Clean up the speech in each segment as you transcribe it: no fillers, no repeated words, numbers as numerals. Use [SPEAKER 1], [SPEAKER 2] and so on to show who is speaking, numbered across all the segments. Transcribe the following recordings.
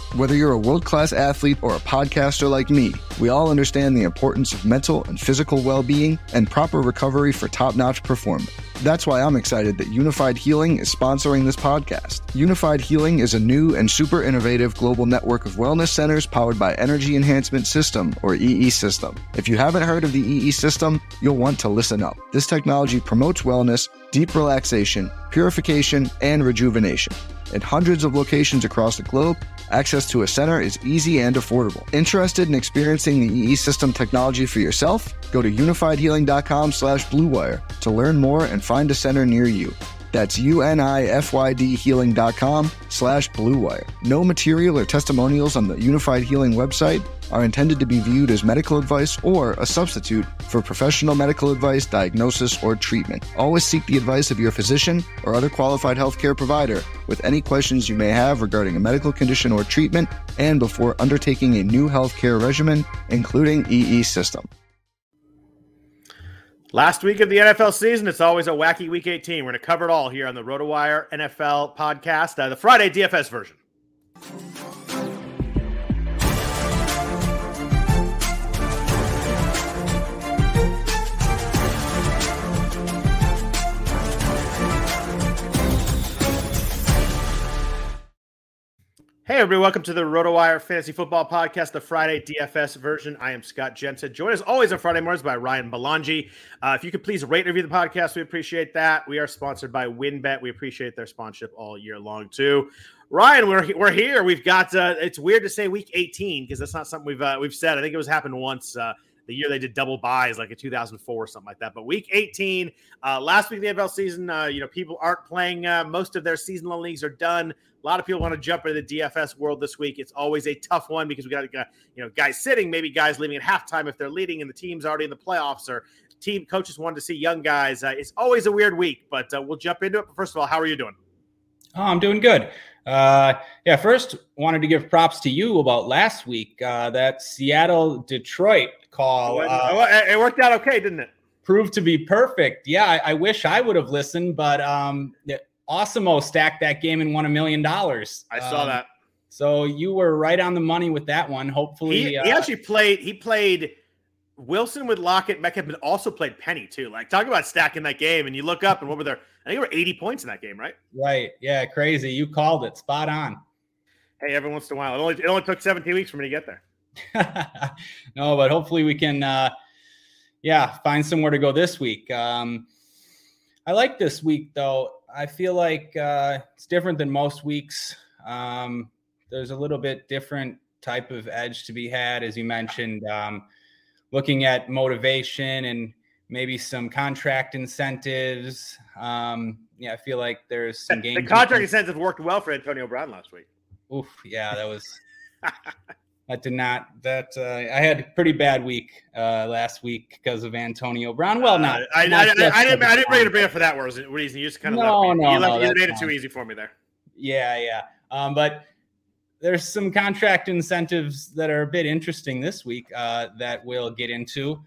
[SPEAKER 1] Whether you're a world-class athlete or a podcaster like me, we all understand the importance of mental and physical well-being and proper recovery for top-notch performance. That's why I'm excited that Unified Healing is sponsoring this podcast. Unified Healing is a new and super innovative global network of wellness centers powered by Energy Enhancement System, or EE System. If you haven't heard of the EE System, you'll want to listen up. This technology promotes wellness, deep relaxation, purification, and rejuvenation. In hundreds of locations across the globe, access to a center is easy and affordable. Interested in experiencing the EE System technology for yourself? Go to unifiedhealing.com/bluewire to learn more and find a center near you. That's unifydhealing.com/bluewire. No material or testimonials on the Unified Healing website are intended to be viewed as medical advice or a substitute for professional medical advice, diagnosis, or treatment. Always seek the advice of your physician or other qualified healthcare provider with any questions you may have regarding a medical condition or treatment and before undertaking a new healthcare regimen, including EE System.
[SPEAKER 2] Last week of the NFL season, it's always a wacky Week 18. We're going to cover it all here on the RotoWire NFL podcast, the Friday DFS version. Hey, everybody, welcome to the RotoWire Fantasy Football Podcast, the Friday DFS version. I am Scott Jensen, joined as always on Friday mornings by Ryan Belangi. If you could please rate and review the podcast, we appreciate that. We are sponsored by WynnBET. We appreciate their sponsorship all year long, too. Ryan, we're here. We've got, it's weird to say Week 18 because that's not something we've said. I think it was happened once the year they did double buys, like in 2004 or something like that. But Week 18, last week of the NFL season, people aren't playing. Most of their seasonal leagues are done. A lot of people want to jump into the DFS world this week. It's always a tough one because we got guys sitting, maybe guys leaving at halftime if they're leading and the team's already in the playoffs, or team coaches wanted to see young guys. It's always a weird week, but we'll jump into it. But first of all, how are you doing?
[SPEAKER 3] Oh, I'm doing good. First wanted to give props to you about last week. That Seattle-Detroit call.
[SPEAKER 2] It worked out okay, didn't it?
[SPEAKER 3] Proved to be perfect. Yeah, I wish I would have listened, but Awesemo stacked that game and won $1 million.
[SPEAKER 2] I saw that.
[SPEAKER 3] So you were right on the money with that one. Hopefully,
[SPEAKER 2] he actually played. He played Wilson with Lockett, Metcalf, but also played Penny too. Like, talk about stacking that game. And you look up and what were there? I think there were 80 points in that game, right?
[SPEAKER 3] Right. Yeah. Crazy. You called it. Spot on.
[SPEAKER 2] Hey, every once in a while, it only took 17 weeks for me to get there.
[SPEAKER 3] No, but hopefully we can, find somewhere to go this week. I like this week though. I feel like it's different than most weeks. There's a little bit different type of edge to be had, as you mentioned, looking at motivation and maybe some contract incentives. I feel like there's some games.
[SPEAKER 2] The contract incentive worked well for Antonio Brown last week.
[SPEAKER 3] Oof, yeah, that was that did not. I had a pretty bad week last week because of Antonio Brown. Well, not.
[SPEAKER 2] I didn't bring it up for that reason. You just kind of you made it too easy for me there.
[SPEAKER 3] Yeah. But there's some contract incentives that are a bit interesting this week that we'll get into.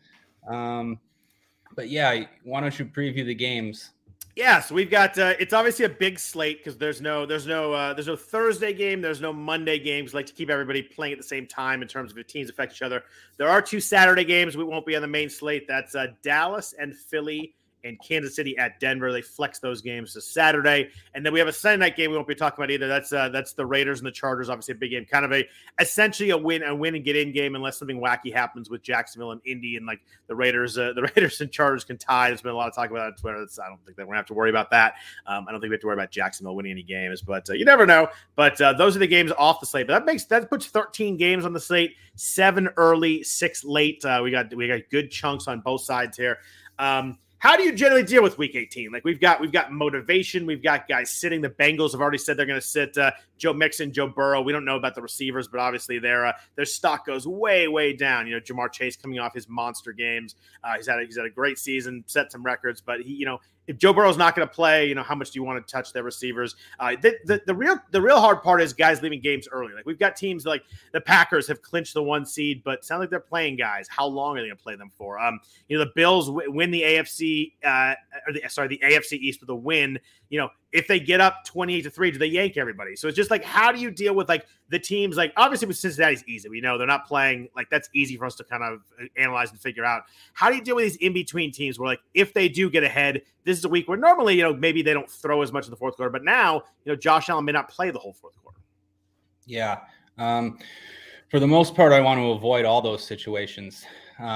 [SPEAKER 3] But yeah, why don't you preview the games?
[SPEAKER 2] Yeah, so we've got it's obviously a big slate because there's no Thursday game, there's no Monday games. Like to keep everybody playing at the same time in terms of if teams affect each other. There are 2 Saturday games we won't be on the main slate. That's Dallas and Philly and Kansas City at Denver. They flex those games to Saturday. And then we have a Sunday night game we won't be talking about either. That's the Raiders and the Chargers, obviously a big game. Kind of essentially a win and get in game unless something wacky happens with Jacksonville and Indy and like the Raiders and Chargers can tie. There's been a lot of talk about that on Twitter. I don't think that we're going to have to worry about that. I don't think we have to worry about Jacksonville winning any games, but you never know. But those are the games off the slate. But that puts 13 games on the slate, 7 early, 6 late. We got good chunks on both sides here. How do you generally deal with Week 18? Like we've got motivation. We've got guys sitting. The Bengals have already said they're going to sit Joe Mixon, Joe Burrow. We don't know about the receivers, but obviously their stock goes way, way down. Jamar Chase coming off his monster games. He's had a great season, set some records, but if Joe Burrow's not going to play, how much do you want to touch their receivers? The real hard part is guys leaving games early. Like we've got teams like the Packers have clinched the 1 seed, but it sounds like they're playing guys. How long are they going to play them for? The Bills win the AFC, the AFC East with a win. if they get up 28-3, do they yank everybody? So it's just like, how do you deal with like the teams? Like obviously with Cincinnati's easy. We know they're not playing, like that's easy for us to kind of analyze and figure out. How do you deal with these in-between teams where like if they do get ahead, this is a week where normally, maybe they don't throw as much in the fourth quarter, but now, Josh Allen may not play the whole fourth quarter.
[SPEAKER 3] Yeah. For the most part, I want to avoid all those situations.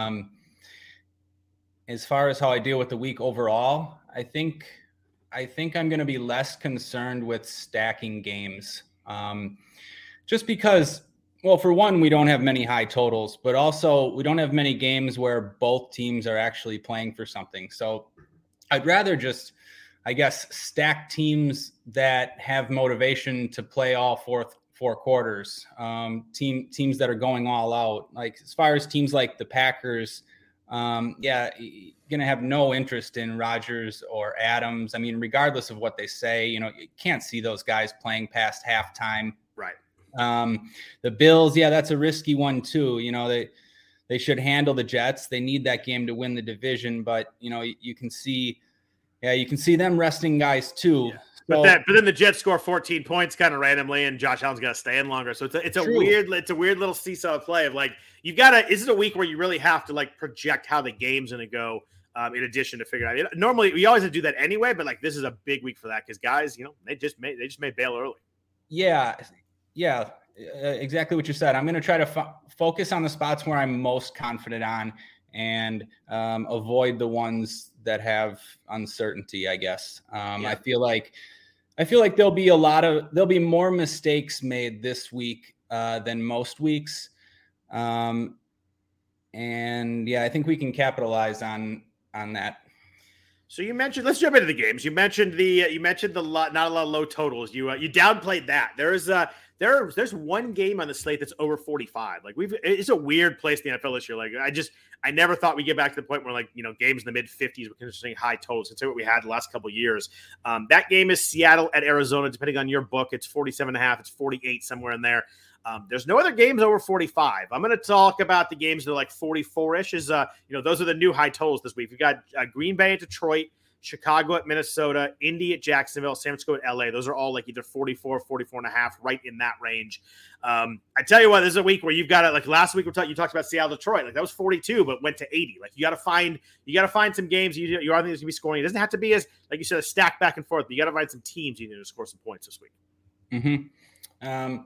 [SPEAKER 3] As far as how I deal with the week overall, I think I'm going to be less concerned with stacking games. Just because, well, for one, we don't have many high totals, but also we don't have many games where both teams are actually playing for something. So I'd rather just, I guess, stack teams that have motivation to play all four quarters. Teams that are going all out. Like as far as teams like the Packers, going to have no interest in Rodgers or Adams. I mean, regardless of what they say, you can't see those guys playing past halftime.
[SPEAKER 2] Right.
[SPEAKER 3] The Bills, that's a risky one too. They should handle the Jets. They need that game to win the division, but you can see them resting guys too.
[SPEAKER 2] Yeah. But then the Jets score 14 points kind of randomly, and Josh Allen's got to stay in longer. So it's a weird little seesaw play of like this is a week where you really have to like project how the game's going to go. In addition to figure out normally we always do that anyway, but like this is a big week for that because guys, they just may bail early.
[SPEAKER 3] Yeah, exactly what you said. I'm going to try to focus on the spots where I'm most confident on and avoid the ones that have uncertainty, I guess. I feel like there'll be more mistakes made this week than most weeks. I think we can capitalize on that.
[SPEAKER 2] So you mentioned, let's jump into the games. You mentioned not a lot of low totals. You downplayed that. There's one game on the slate that's over 45. Like it's a weird place in the NFL this year. Like I never thought we'd get back to the point where like, games in the mid 50s were considering high totals. Consider what we had the last couple of years. That game is Seattle at Arizona. Depending on your book, it's 47.5. It's 48 somewhere in there. There's no other games over 45. I'm going to talk about the games that are like 44-ish. Those are the new high totals this week. We've got Green Bay at Detroit, Chicago at Minnesota, Indy at Jacksonville, San Francisco at LA. Those are all like either 44, 44.5, right in that range. I tell you what, this is a week where you've got it. Like last week, you talked about Seattle, Detroit. Like that was 42, but went to 80. Like you got to find some games you are going to be scoring. It doesn't have to be as, like you said, a stack back and forth. But you got to find some teams you need to score some points this week.
[SPEAKER 3] Mm-hmm.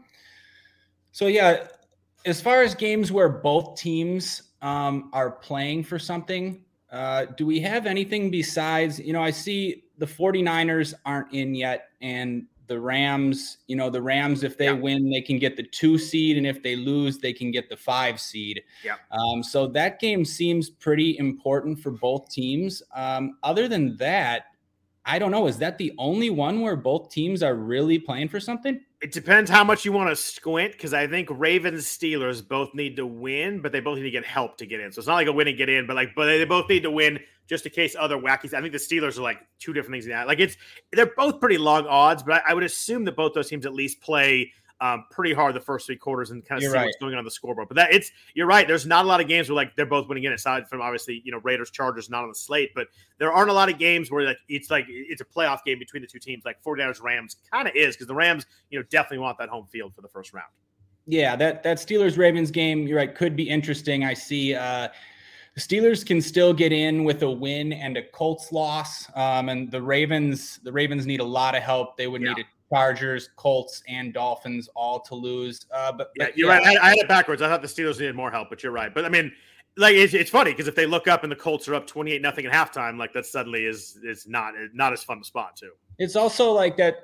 [SPEAKER 3] So as far as games where both teams are playing for something, do we have anything besides, I see the 49ers aren't in yet, and the Rams, if they win, they can get the 2 seed, and if they lose, they can get the 5 seed.
[SPEAKER 2] Yeah.
[SPEAKER 3] So that game seems pretty important for both teams. Other than that, I don't know. Is that the only one where both teams are really playing for something?
[SPEAKER 2] It depends how much you want to squint, because I think Ravens Steelers both need to win, but they both need to get help to get in. So it's not like a win and get in, but they both need to win just in case other wackies. I think the Steelers are like two different things. Like they're both pretty long odds, but I would assume that both those teams at least play pretty hard the first 3 quarters and kind of what's going on the scoreboard. But you're right. There's not a lot of games where like they're both winning in, aside from obviously Raiders Chargers not on the slate. But there aren't a lot of games where it's a playoff game between the two teams. Like 49ers Rams kind of is, because the Rams definitely want that home field for the first round.
[SPEAKER 3] Yeah, that Steelers Ravens game, you're right, could be interesting. I see the Steelers can still get in with a win and a Colts loss, and the Ravens need a lot of help. They would need a Chargers, Colts, and Dolphins all to lose. But
[SPEAKER 2] you're right. I had it backwards. I thought the Steelers needed more help, but you're right. But I mean, like it's funny because if they look up and the Colts are up 28-0 at halftime, like that suddenly is not as fun to spot too.
[SPEAKER 3] It's also like that,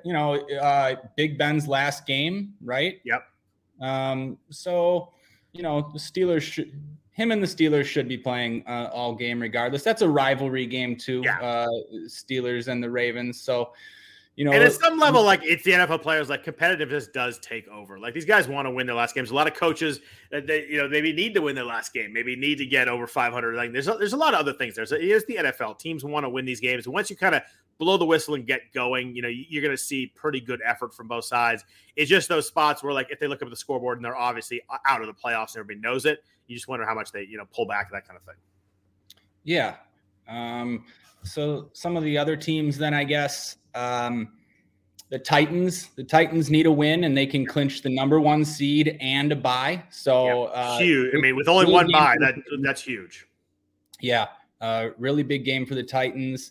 [SPEAKER 3] Big Ben's last game, right?
[SPEAKER 2] Yep.
[SPEAKER 3] So the Steelers him and the Steelers should be playing all game regardless. That's a rivalry game too. Steelers and the Ravens. So. And
[SPEAKER 2] at some level, like it's the NFL players, like competitiveness does take over. Like these guys want to win their last games. A lot of coaches, they maybe need to win their last game, maybe need to get over 500. Like there's a lot of other things. It's the NFL. Teams want to win these games, and once you kind of blow the whistle and get going, you're going to see pretty good effort from both sides. It's just those spots where, like, if they look up at the scoreboard and they're obviously out of the playoffs and everybody knows it, you just wonder how much they pull back, that kind of thing.
[SPEAKER 3] Yeah. So some of the other teams then, I guess, The Titans need a win, and they can clinch the number 1 seed and a bye. So
[SPEAKER 2] huge. I mean, with only one bye, that's huge.
[SPEAKER 3] Yeah, really big game for the Titans.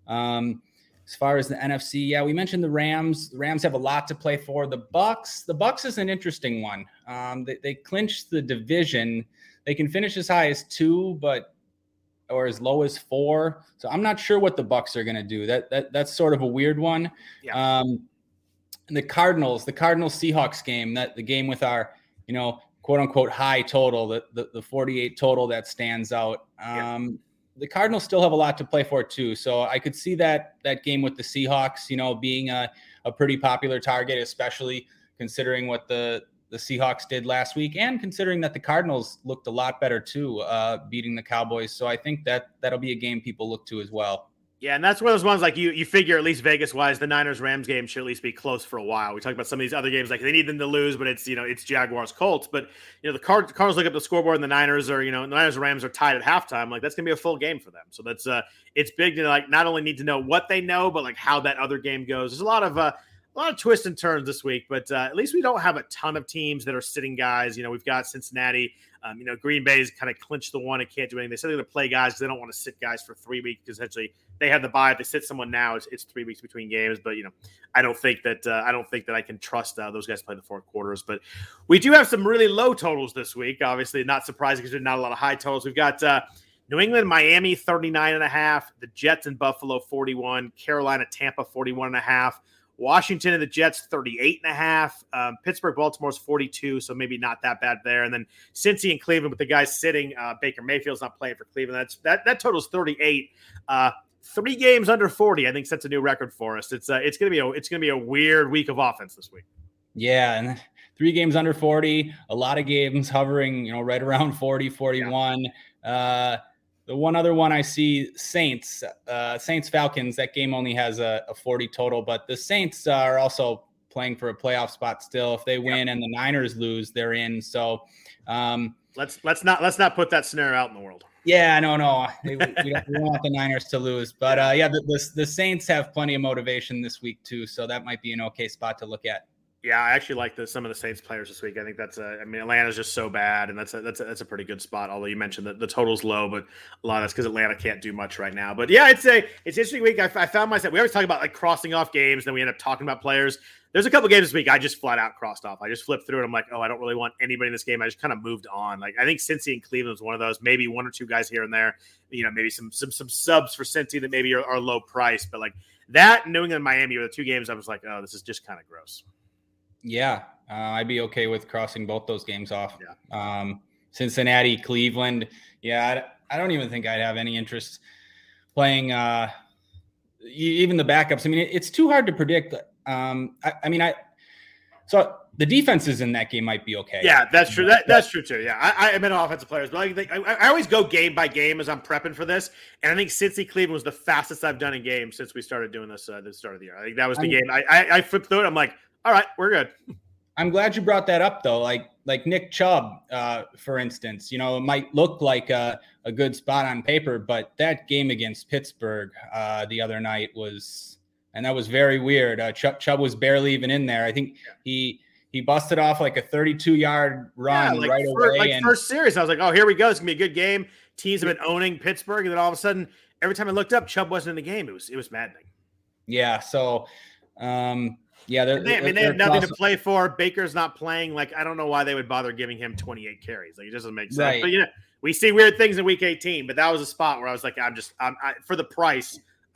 [SPEAKER 3] As far as the NFC, we mentioned the Rams. The Rams have a lot to play for. The Bucs is an interesting one. They clinched the division. They can finish as high as 2, or as low as 4. So I'm not sure what the Bucs are going to do. That's sort of a weird one.
[SPEAKER 2] Yeah.
[SPEAKER 3] The Cardinals Seahawks game, the game with our, quote unquote high total, the 48 total that stands out. The Cardinals still have a lot to play for too. So I could see that game with the Seahawks, being a pretty popular target, especially considering what the Seahawks did last week, and considering that the Cardinals looked a lot better too, beating the Cowboys. So I think that'll be a game people look to as well.
[SPEAKER 2] Yeah, and that's one of those ones, like you figure, at least Vegas-wise, the Niners-Rams game should at least be close for a while. We talked about some of these other games, like they need them to lose, but it's Jaguars-Colts. But, the Cardinals look at the scoreboard, and the Niners are, the Niners and Rams are tied at halftime. Like, that's going to be a full game for them. So that's it's big to, not only need to know what they know, but, how that other game goes. There's a lot of twists and turns this week, but at least we don't have a ton of teams that are sitting guys. We've got Cincinnati. Green Bay's kind of clinched the one and can't do anything. They said they're going to play guys because they don't want to sit guys for 3 weeks, because essentially they have the bye. If they sit someone now, it's 3 weeks between games. But I don't think that I can trust those guys to play the 4 quarters. But we do have some really low totals this week. Obviously, not surprising because there's not a lot of high totals. We've got New England, Miami 39.5, the Jets and Buffalo 41, Carolina, Tampa 41.5. Washington and the Jets 38.5. Pittsburgh, Baltimore's 42, so maybe not that bad there. And then Cincy and Cleveland with the guys sitting. Baker Mayfield's not playing for Cleveland. That total's 38. 3 games under 40, I think, sets a new record for us. It's gonna be a weird week of offense this week.
[SPEAKER 3] Yeah, and 3 games under 40. A lot of games hovering, right around 40, 41. Yeah. The one other one I see, Saints Falcons. That game only has a 40 total, but the Saints are also playing for a playoff spot still. If they win and the Niners lose, they're in. So
[SPEAKER 2] let's not put that scenario out in the world.
[SPEAKER 3] Yeah, no. We don't want the Niners to lose, but the Saints have plenty of motivation this week too, so that might be an okay spot to look at.
[SPEAKER 2] Yeah, I actually like some of the Saints players this week. I think Atlanta's just so bad, and that's a pretty good spot. Although you mentioned that the total's low, but a lot of that's because Atlanta can't do much right now. But yeah, it's an interesting week. I found myself. We always talk about crossing off games, then we end up talking about players. There's a couple games this week I just flat out crossed off. I just flipped through it. I'm like, I don't really want anybody in this game. I just kind of moved on. I think Cincy and Cleveland was one of those. Maybe 1 or 2 guys here and there. Maybe some subs for Cincy that maybe are low price, but that New England and Miami were the 2 games I was like, this is just kind of gross.
[SPEAKER 3] Yeah, I'd be okay with crossing both those games off. Yeah. Cincinnati, Cleveland. Yeah, I don't even think I'd have any interest playing even the backups. I mean, it's too hard to predict. So the defenses in that game might be okay.
[SPEAKER 2] Yeah, that's true. That's true too. Yeah, I meant offensive players, but I always go game by game as I'm prepping for this, and I think Cincy Cleveland was the fastest I've done in games since we started doing this at the start of the year. I think that was the game. I flipped through it. I'm like, all right, we're good.
[SPEAKER 3] I'm glad you brought that up, though. Like Nick Chubb, for instance, it might look like a good spot on paper, but that game against Pittsburgh the other night that was very weird. Chubb was barely even in there. I think he busted off a 32-yard run right away.
[SPEAKER 2] First series, I was like, oh, here we go. It's going to be a good game. Teams have been owning Pittsburgh, and then all of a sudden, every time I looked up, Chubb wasn't in the game. It was maddening.
[SPEAKER 3] Yeah, so they
[SPEAKER 2] have nothing to play for. Baker's not playing. I don't know why they would bother giving him 28 carries. It doesn't make sense.
[SPEAKER 3] Right.
[SPEAKER 2] But we see weird things in Week 18. But that was a spot where I was like, for the price,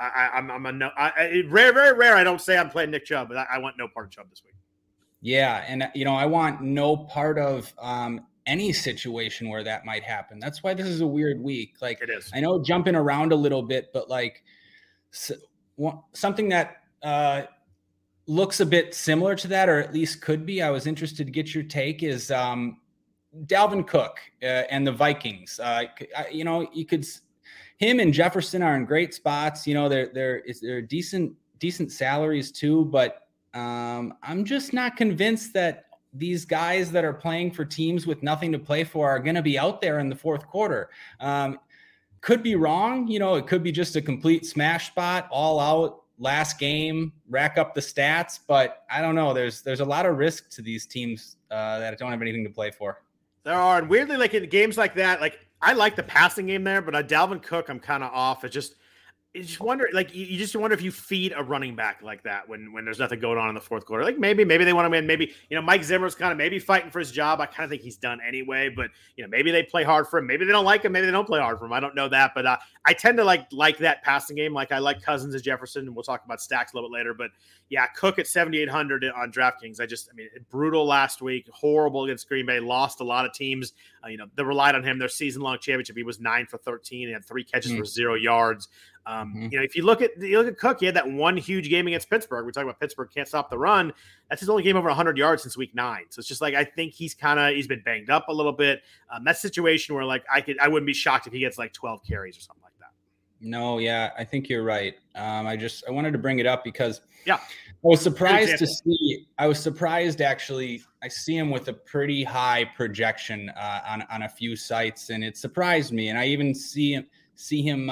[SPEAKER 2] very rare. I don't say I'm playing Nick Chubb, but I want no part of Chubb this week.
[SPEAKER 3] Yeah, and I want no part of any situation where that might happen. That's why this is a weird week.
[SPEAKER 2] It is.
[SPEAKER 3] I know jumping around a little bit, but something that looks a bit similar to that, or at least could be. I was interested to get your take. Is Dalvin Cook and the Vikings? You could. Him and Jefferson are in great spots. They're decent salaries too, but I'm just not convinced that these guys that are playing for teams with nothing to play for are going to be out there in the 4th quarter. Could be wrong. It could be just a complete smash spot, all out. last game, rack up the stats, but I don't know. There's a lot of risk to these teams that don't have anything to play for.
[SPEAKER 2] There are, and weirdly, like in games like that, like I like the passing game there, but Dalvin Cook, I'm kind of off. You just wonder, like you just wonder if you feed a running back like that when there's nothing going on in the fourth quarter. Like maybe they want to win. Maybe Mike Zimmer's kind of maybe fighting for his job. I kind of think he's done anyway. But maybe they play hard for him. Maybe they don't like him. Maybe they don't play hard for him. I don't know that. But I tend to like that passing game. Like I like Cousins as Jefferson, and we'll talk about stacks a little bit later. But yeah, Cook at 7,800 on DraftKings. Brutal last week. Horrible against Green Bay. Lost a lot of teams. They relied on him. Their season-long championship. He was 9 for 13. He had 3 catches for 0 yards. If you look at Cook, he had that one huge game against Pittsburgh. We talk about Pittsburgh can't stop the run. That's his only game over 100 yards since week 9. So it's just like I think he's been banged up a little bit. That situation where like I wouldn't be shocked if he gets like 12 carries or something like that.
[SPEAKER 3] No, yeah, I think you're right. I wanted to bring it up because
[SPEAKER 2] I
[SPEAKER 3] was surprised to see. I was surprised actually. I see him with a pretty high projection on a few sites, and it surprised me. And I even see him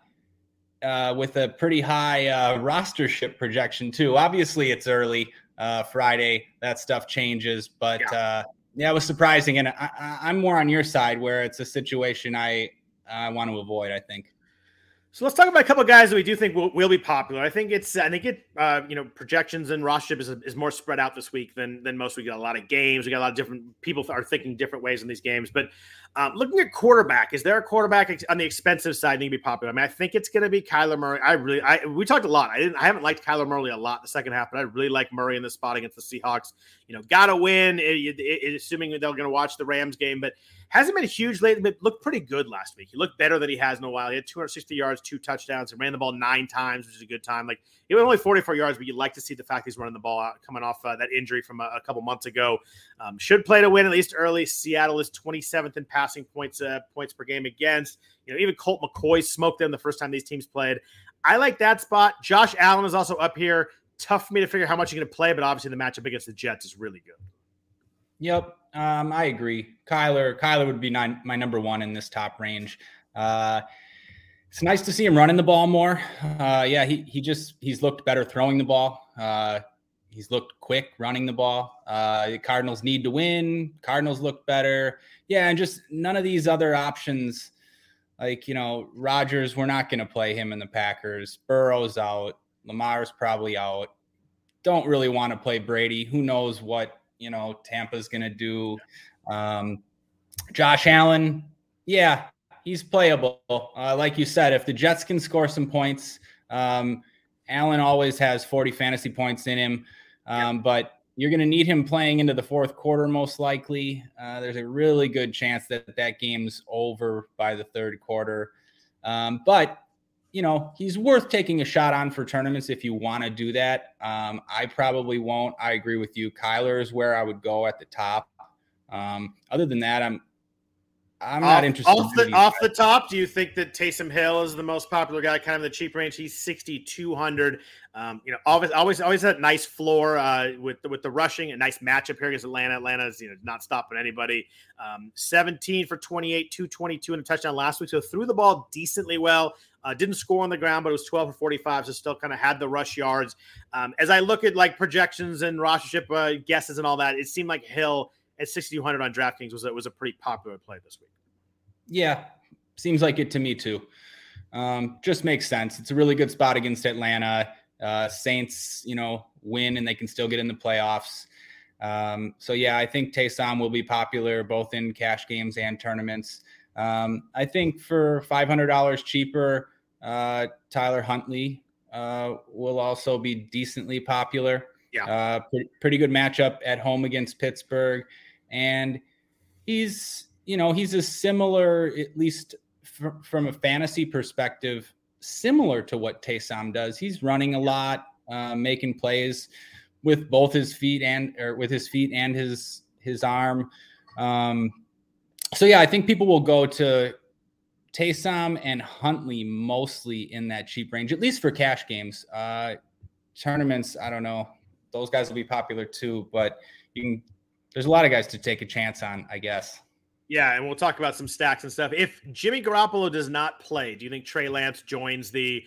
[SPEAKER 3] with a pretty high rostership projection too. Obviously, it's early Friday. That stuff changes, but it was surprising. And I'm more on your side where it's a situation I want to avoid, I think.
[SPEAKER 2] So let's talk about a couple of guys that we do think will be popular. I think projections and rostership is more spread out this week than most. We got a lot of games. We got a lot of different people are thinking different ways in these games. But looking at quarterback, is there a quarterback on the expensive side need to be popular? I think it's going to be Kyler Murray. We talked a lot. I haven't liked Kyler Murray a lot in the second half, but I really like Murray in this spot against the Seahawks. Got to win, assuming they're going to watch the Rams game, but hasn't been huge lately, but looked pretty good last week. He looked better than he has in a while. He had 260 yards, 2 touchdowns, and ran the ball 9 times, which is a good time. Like he was only 44 yards, but you'd like to see the fact he's running the ball out, coming off that injury from a couple months ago. Should play to win at least early. Seattle is 27th in passing points per game against. Even Colt McCoy smoked them the first time these teams played. I like that spot. Josh Allen is also up here. Tough for me to figure how much he's going to play, but obviously the matchup against the Jets is really good.
[SPEAKER 3] Yep, I agree. Kyler would be my number 1 in this top range. It's nice to see him running the ball more. He's looked better throwing the ball. He's looked quick running the ball. The Cardinals need to win. Cardinals look better. Yeah, and just none of these other options. Like, Rodgers, we're not going to play him in the Packers. Burrow's out. Lamar's probably out. Don't really want to play Brady. Who knows what Tampa's going to do. Josh Allen, yeah, he's playable. Like you said, if the Jets can score some points, Allen always has 40 fantasy points in him. But you're going to need him playing into the fourth quarter, most likely. There's a really good chance that game's over by the third quarter. But he's worth taking a shot on for tournaments if you want to do that. I probably won't. I agree with you. Kyler is where I would go at the top. Other than that, I'm not interested.
[SPEAKER 2] Off the top, do you think that Taysom Hill is the most popular guy, kind of the cheap range? He's 6,200. Always had a nice floor with the rushing, a nice matchup here against Atlanta. Atlanta's not stopping anybody. 17 for 28, 222 and a touchdown last week. So threw the ball decently well. Didn't score on the ground, but it was 12 for 45, so still kind of had the rush yards. As I look at like projections and rostership guesses and all that, it seemed like Hill at 6,200 on DraftKings was a pretty popular play this week.
[SPEAKER 3] Yeah, seems like it to me too. Just makes sense. It's a really good spot against Atlanta. Saints, win and they can still get in the playoffs. So yeah, I think Taysom will be popular both in cash games and tournaments. I think for $500 cheaper, Tyler Huntley will also be decently popular.
[SPEAKER 2] Yeah,
[SPEAKER 3] pretty good matchup at home against Pittsburgh, and he's a similar, at least from a fantasy perspective, similar to what Taysom does. He's running a lot, making plays with both his feet and his arm. So yeah, I think people will go to Taysom and Huntley mostly in that cheap range, at least for cash games. Tournaments, I don't know. Those guys will be popular too, but there's a lot of guys to take a chance on, I guess.
[SPEAKER 2] Yeah, and we'll talk about some stacks and stuff. If Jimmy Garoppolo does not play, do you think Trey Lance joins the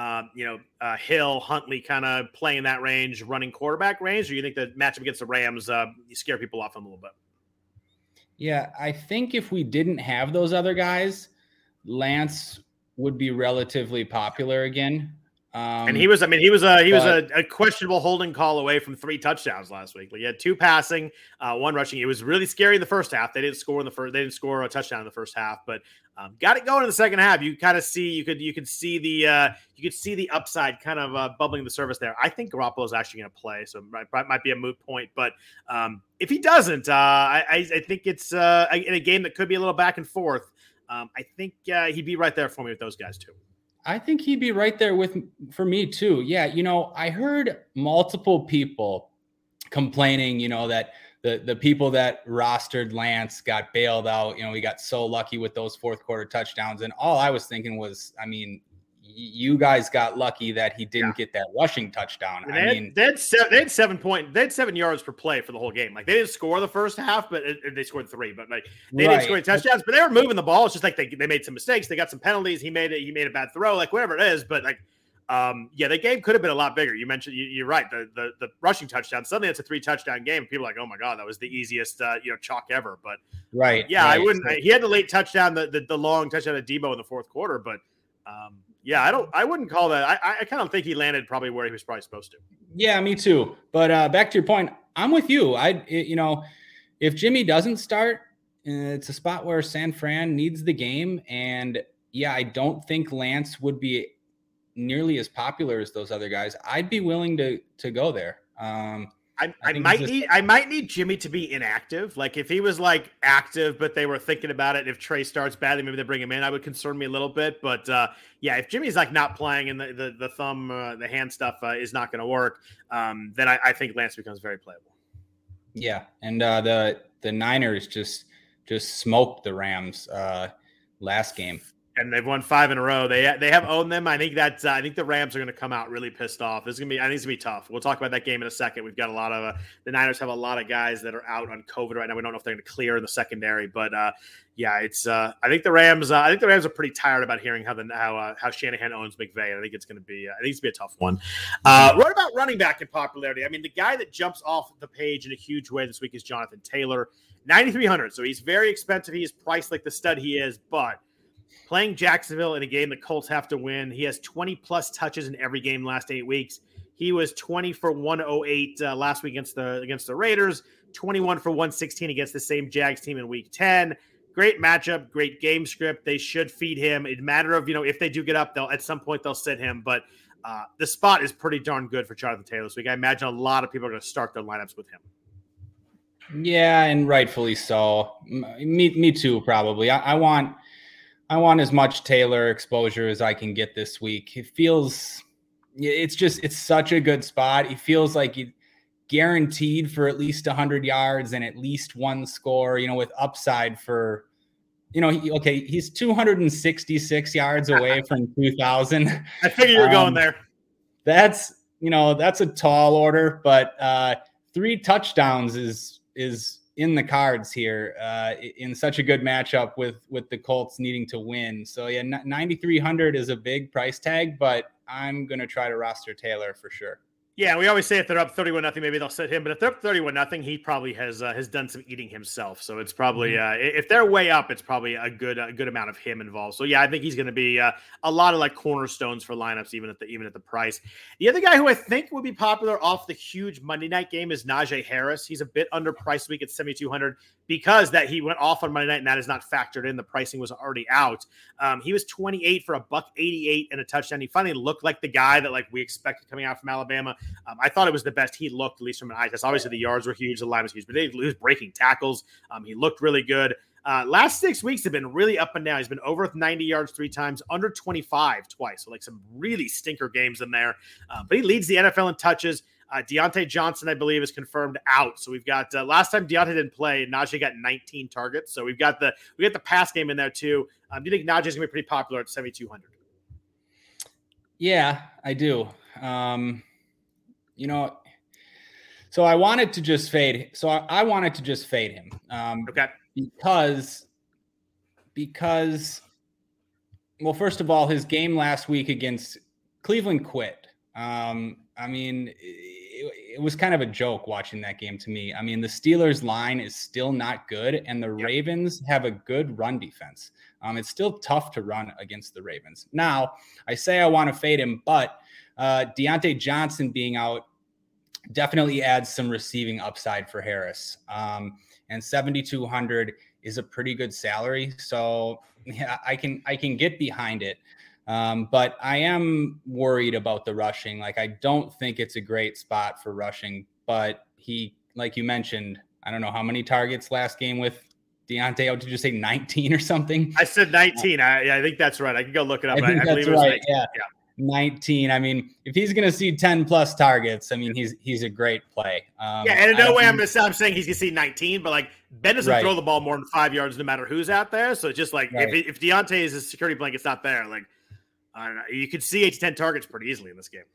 [SPEAKER 2] Hill, Huntley kind of playing that range, running quarterback range, or do you think the matchup against the Rams you scare people off them a little bit?
[SPEAKER 3] Yeah, I think if we didn't have those other guys, Lance would be relatively popular again.
[SPEAKER 2] And he was a questionable holding call away from 3 touchdowns last week. Like, he had 2 passing, 1 rushing. It was really scary in the first half. They didn't score They didn't score a touchdown in the first half, but got it going in the second half. You kind of see you could see the upside kind of bubbling the surface there. I think Garoppolo is actually going to play, so it might be a moot point. But if he doesn't, I think it's in a game that could be a little back and forth. I think he'd be right there for me with those guys too.
[SPEAKER 3] I think he'd be right there for me too. Yeah. I heard multiple people complaining, that the people that rostered Lance got bailed out. We got so lucky with those fourth quarter touchdowns. And all I was thinking was, you guys got lucky that he didn't get that rushing touchdown.
[SPEAKER 2] They had 7 yards per play for the whole game. Like, they didn't score the first half, but they scored 3. But like, they didn't score any touchdowns, but they were moving the ball. It's just like they made some mistakes. They got some penalties. He made a bad throw, like whatever it is. But like, the game could have been a lot bigger. You mentioned you're right. The rushing touchdown. Suddenly it's a 3 touchdown game. People are like, oh my god, that was the easiest chalk ever. But
[SPEAKER 3] right.
[SPEAKER 2] I wouldn't. He had the late touchdown, the long touchdown at Debo in the fourth quarter, but. I wouldn't call that. I kind of think he landed probably where he was probably supposed to.
[SPEAKER 3] Yeah, me too. But back to your point, I'm with you. If Jimmy doesn't start, it's a spot where San Fran needs the game. And I don't think Lance would be nearly as popular as those other guys. I'd be willing to go there.
[SPEAKER 2] I might need Jimmy to be inactive. Like, if he was like active, but they were thinking about it. If Trey starts badly, maybe they bring him in. I would concern me a little bit. But if Jimmy's like not playing and the thumb, the hand stuff is not going to work, then I think Lance becomes very playable.
[SPEAKER 3] Yeah, and the Niners just smoked the Rams last game.
[SPEAKER 2] And they've won 5 in a row. They have owned them. I think the Rams are going to come out really pissed off. I think it's going to be tough. We'll talk about that game in a second. We've got a lot of the Niners have a lot of guys that are out on COVID right now. We don't know if they're going to clear in the secondary, but it's I think the Rams are pretty tired about hearing how Shanahan owns McVay. I think it's going to be a tough one. What about running back in popularity? The guy that jumps off the page in a huge way this week is Jonathan Taylor, 9,300. So he's very expensive. He is priced like the stud he is, but playing Jacksonville in a game the Colts have to win. He has 20-plus touches in every game last 8 weeks. He was 20 for 108 last week against the Raiders, 21 for 116 against the same Jags team in Week 10. Great matchup, great game script. They should feed him. It's a matter of, if they do get up, at some point they'll sit him. But the spot is pretty darn good for Jonathan Taylor this week. I imagine a lot of people are going to start their lineups with him.
[SPEAKER 3] Yeah, and rightfully so. Me too, probably. I want as much Taylor exposure as I can get this week. It's such a good spot. He feels like he's guaranteed for at least 100 yards and at least one score, with upside for, he's 266 yards away from 2,000.
[SPEAKER 2] I figured you were going there.
[SPEAKER 3] That's a tall order, but 3 touchdowns is in the cards here in such a good matchup with the Colts needing to win. So 9,300 is a big price tag, but I'm going to try to roster Taylor for sure.
[SPEAKER 2] Yeah, we always say if they're up 31-0, maybe they'll sit him. But if they're up 31-0, he probably has done some eating himself. So it's probably if they're way up, it's probably a good amount of him involved. So yeah, I think he's going to be a lot of like cornerstones for lineups, even at the price. The other guy who I think would be popular off the huge Monday night game is Najee Harris. He's a bit underpriced week at 7,200 because that he went off on Monday night and that is not factored in. The pricing was already out. He was 28 for $188 and a touchdown. He finally looked like the guy that like we expected coming out from Alabama. I thought it was the best he looked, at least from an eye test. Obviously, the yards were huge, the line was huge, but he was breaking tackles. He looked really good. Last 6 weeks have been really up and down. He's been over 90 yards 3 times, under 25 twice. So like some really stinker games in there. But he leads the NFL in touches. Deontay Johnson, I believe, is confirmed out. So we've got last time Deontay didn't play, Najee got 19 targets. So we got the pass game in there too. Do you think Najee's gonna be pretty popular at 7,200?
[SPEAKER 3] Yeah, I do. So I wanted to just fade. So I wanted to just fade him.
[SPEAKER 2] Okay.
[SPEAKER 3] Because because, well, first of all, his game last week against Cleveland quit. I mean, it was kind of a joke watching that game to me. I mean, the Steelers line is still not good, and the Ravens have a good run defense. It's still tough to run against the Ravens. Now, I say I want to fade him, but Deontay Johnson being out definitely adds some receiving upside for Harris. And 7,200 is a pretty good salary. So yeah, I can get behind it. But I am worried about the rushing. Like, I don't think it's a great spot for rushing, but he, like you mentioned, I don't know how many targets last game with Deontay. Did you say 19 or something?
[SPEAKER 2] I said 19. I think that's right. I can go look it up.
[SPEAKER 3] I believe it was right. Yeah. 19. I mean, if he's going to see 10 plus targets, I mean, he's a great play.
[SPEAKER 2] And in no way I'm saying he's going to see 19, but like Ben doesn't throw the ball more than 5 yards no matter who's out there. So it's just like if Deontay is a security blanket's not there, like I don't know, you could see 8 to 10 targets pretty easily in this game.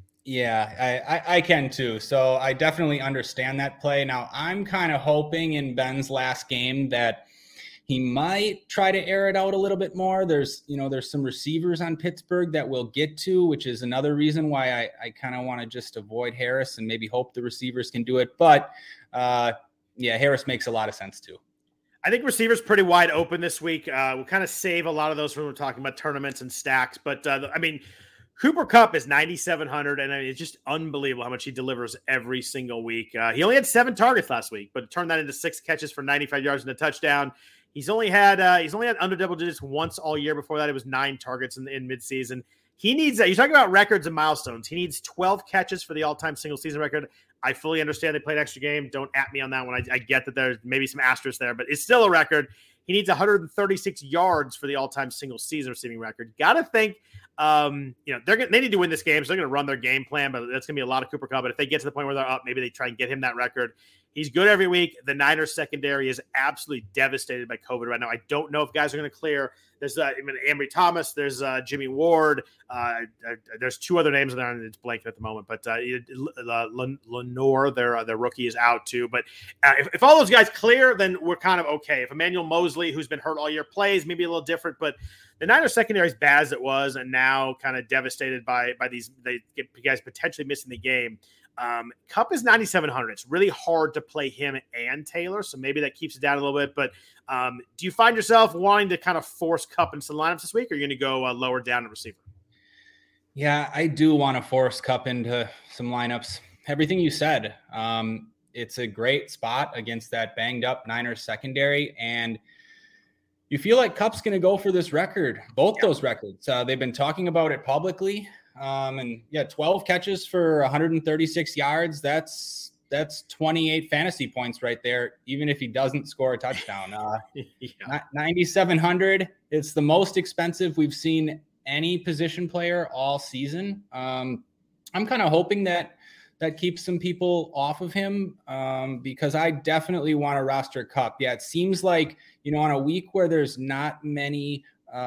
[SPEAKER 3] Yeah, I can too. So I definitely understand that play. Now I'm kind of hoping in Ben's last game that he might try to air it out a little bit more. There's some receivers on Pittsburgh that we'll get to, which is another reason why I kind of want to just avoid Harris and maybe hope the receivers can do it. But Harris makes a lot of sense too.
[SPEAKER 2] I think receivers pretty wide open this week. We'll kind of save a lot of those when we're talking about tournaments and stacks. But I mean, Cooper Kupp is 9,700, and it's just unbelievable how much he delivers every single week. He only had 7 targets last week, but turned that into 6 catches for 95 yards and a touchdown. He's only had under double digits once all year. Before that, it was 9 targets in midseason. He needs that. You're talking about records and milestones. He needs 12 catches for the all-time single season record. I fully understand they played an extra game. Don't at me on that one. I get that there's maybe some asterisks there, but it's still a record. He needs 136 yards for the all-time single season receiving record. Got to think, they need to win this game, so they're going to run their game plan, but that's going to be a lot of Cooper Kupp. But if they get to the point where they're up, maybe they try and get him that record. He's good every week. The Niners secondary is absolutely devastated by COVID right now. I don't know if guys are going to clear. There's Ambry Thomas. There's Jimmy Ward. There's 2 other names in there, and it's blank at the moment. But Lenore, their rookie, is out too. But if all those guys clear, then we're kind of okay. If Emmanuel Mosley, who's been hurt all year, plays, maybe a little different. But the Niners secondary is bad as it was, and now kind of devastated by these guys potentially missing the game. Kupp is 9,700. It's really hard to play him and Taylor, so maybe that keeps it down a little bit. But do you find yourself wanting to kind of force Kupp into the lineups this week, or are you going to go lower down at receiver?
[SPEAKER 3] Yeah, I do want to force Kupp into some lineups. Everything you said, it's a great spot against that banged up Niners secondary, and you feel like Kupp's going to go for this record, both those records. They've been talking about it publicly. 12 catches for 136 yards. That's 28 fantasy points right there, even if he doesn't score a touchdown. 9,700. It's the most expensive we've seen any position player all season. I'm kind of hoping that keeps some people off of him because I definitely want to roster Kupp. Yeah, it seems like, on a week where there's not many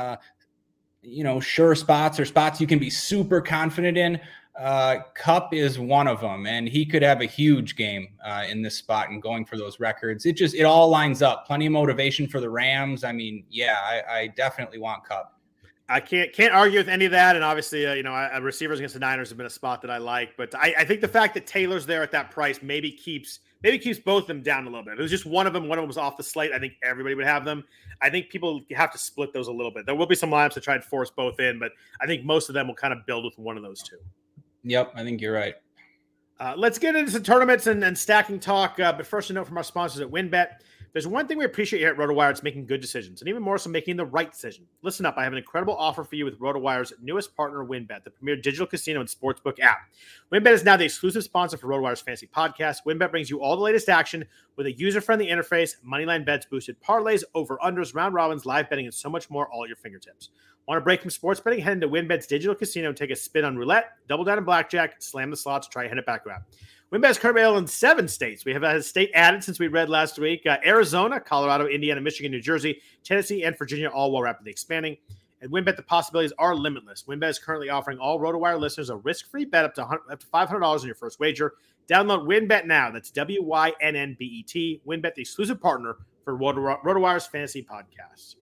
[SPEAKER 3] sure spots or spots you can be super confident in, Kupp is one of them, and he could have a huge game in this spot and going for those records. It all lines up. Plenty of motivation for the Rams. I mean, I definitely want Kupp.
[SPEAKER 2] I can't argue with any of that, and obviously, receivers against the Niners have been a spot that I like. But I think the fact that Taylor's there at that price maybe keeps both of them down a little bit. If it was just one of them was off the slate, I think everybody would have them. I think people have to split those a little bit. There will be some lineups to try and force both in, but I think most of them will kind of build with one of those 2.
[SPEAKER 3] Yep, I think you're right.
[SPEAKER 2] Let's get into some tournaments and stacking talk. But first, a note from our sponsors at WynnBET. There's one thing we appreciate here at RotoWire. It's making good decisions, and even more so making the right decision. Listen up. I have an incredible offer for you with RotoWire's newest partner, WynnBET, the premier digital casino and sportsbook app. WynnBET is now the exclusive sponsor for RotoWire's Fantasy Podcast. WynnBET brings you all the latest action with a user-friendly interface, moneyline bets, boosted parlays, over-unders, round robins, live betting, and so much more all at your fingertips. Want to break from sports betting? Head into WynnBET's digital casino and take a spin on roulette, double down in blackjack, slam the slots, try and hit it back around. WynnBET is currently available in 7 states. We have a state added since we read last week. Arizona, Colorado, Indiana, Michigan, New Jersey, Tennessee, and Virginia, all while rapidly expanding. At WynnBET, the possibilities are limitless. WynnBET is currently offering all RotoWire listeners a risk-free bet up to $500 on your first wager. Download WynnBET now. That's WYNNBET. WynnBET, the exclusive partner for RotoWire's Fantasy Podcast.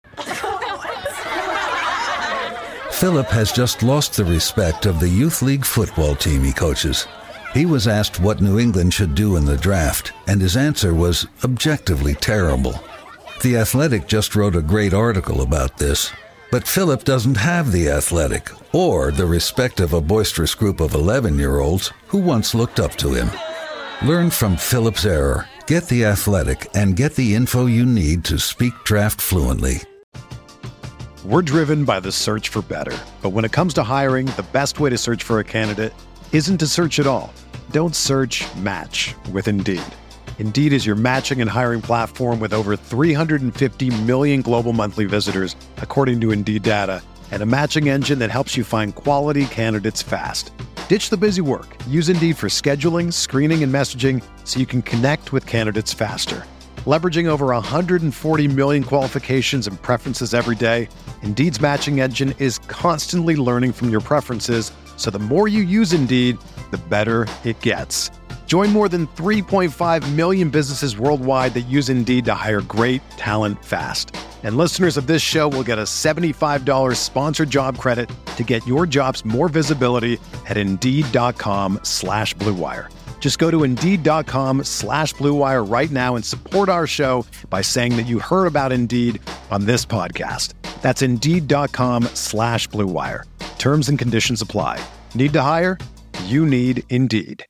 [SPEAKER 4] Philip has just lost the respect of the youth league football team he coaches. He was asked what New England should do in the draft, and his answer was objectively terrible. The Athletic just wrote a great article about this, but Philip doesn't have The Athletic or the respect of a boisterous group of 11-year-olds who once looked up to him. Learn from Philip's error, get The Athletic, and get the info you need to speak draft fluently.
[SPEAKER 5] We're driven by the search for better. But when it comes to hiring, the best way to search for a candidate isn't to search at all. Don't search, match with Indeed. Indeed is your matching and hiring platform with over 350 million global monthly visitors, according to Indeed data, and a matching engine that helps you find quality candidates fast. Ditch the busy work. Use Indeed for scheduling, screening, and messaging so you can connect with candidates faster. Leveraging over 140 million qualifications and preferences every day, Indeed's matching engine is constantly learning from your preferences, so the more you use Indeed, the better it gets. Join more than 3.5 million businesses worldwide that use Indeed to hire great talent fast. And listeners of this show will get a $75 sponsored job credit to get your jobs more visibility at Indeed.com/Blue Wire. Just go to Indeed.com/Blue Wire right now and support our show by saying that you heard about Indeed on this podcast. That's Indeed.com/Blue Wire. Terms and conditions apply. Need to hire? You need Indeed.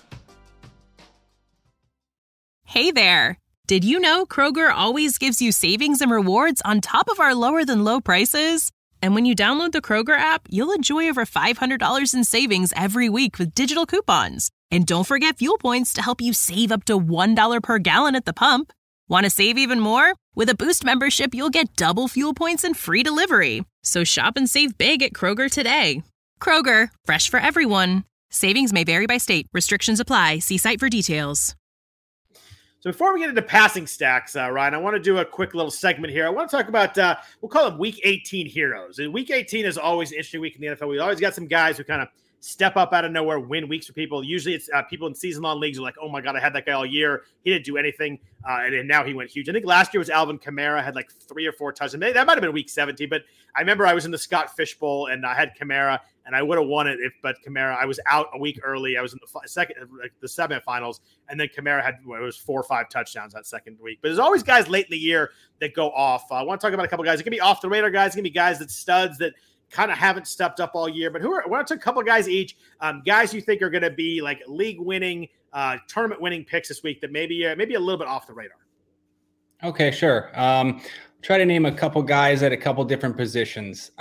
[SPEAKER 6] Hey there. Did you know Kroger always gives you savings and rewards on top of our lower than low prices? And when you download the Kroger app, you'll enjoy over $500 in savings every week with digital coupons. And don't forget fuel points to help you save up to $1 per gallon at the pump. Want to save even more? With a Boost membership, you'll get double fuel points and free delivery. So shop and save big at Kroger today. Kroger, fresh for everyone. Savings may vary by state. Restrictions apply. See site for details.
[SPEAKER 2] So before we get into passing stacks, Ryan, I want to do a quick little segment here. I want to talk about, we'll call them Week 18 heroes. And Week 18 is always an interesting week in the NFL. We always got some guys who kind of step up out of nowhere, win weeks for people. Usually it's people in season-long leagues are like, oh, my God, I had that guy all year. He didn't do anything, and now he went huge. I think last year was Alvin Kamara, had like 3 or 4 touchdowns. That might have been Week 17, but I remember I was in the Scott Fish Bowl, and I had Kamara, and I would have won it but Kamara, I was out a week early. I was in the semifinals, and then Kamara had, it was 4 or 5 touchdowns that second week. But there's always guys late in the year that go off. I want to talk about a couple guys. It can be off the radar guys. It can be guys that studs that kind of haven't stepped up all year, but I want to take a couple guys each, guys you think are going to be like league winning, tournament winning picks this week that maybe a little bit off the radar.
[SPEAKER 3] Okay, sure. Try to name a couple guys at a couple different positions.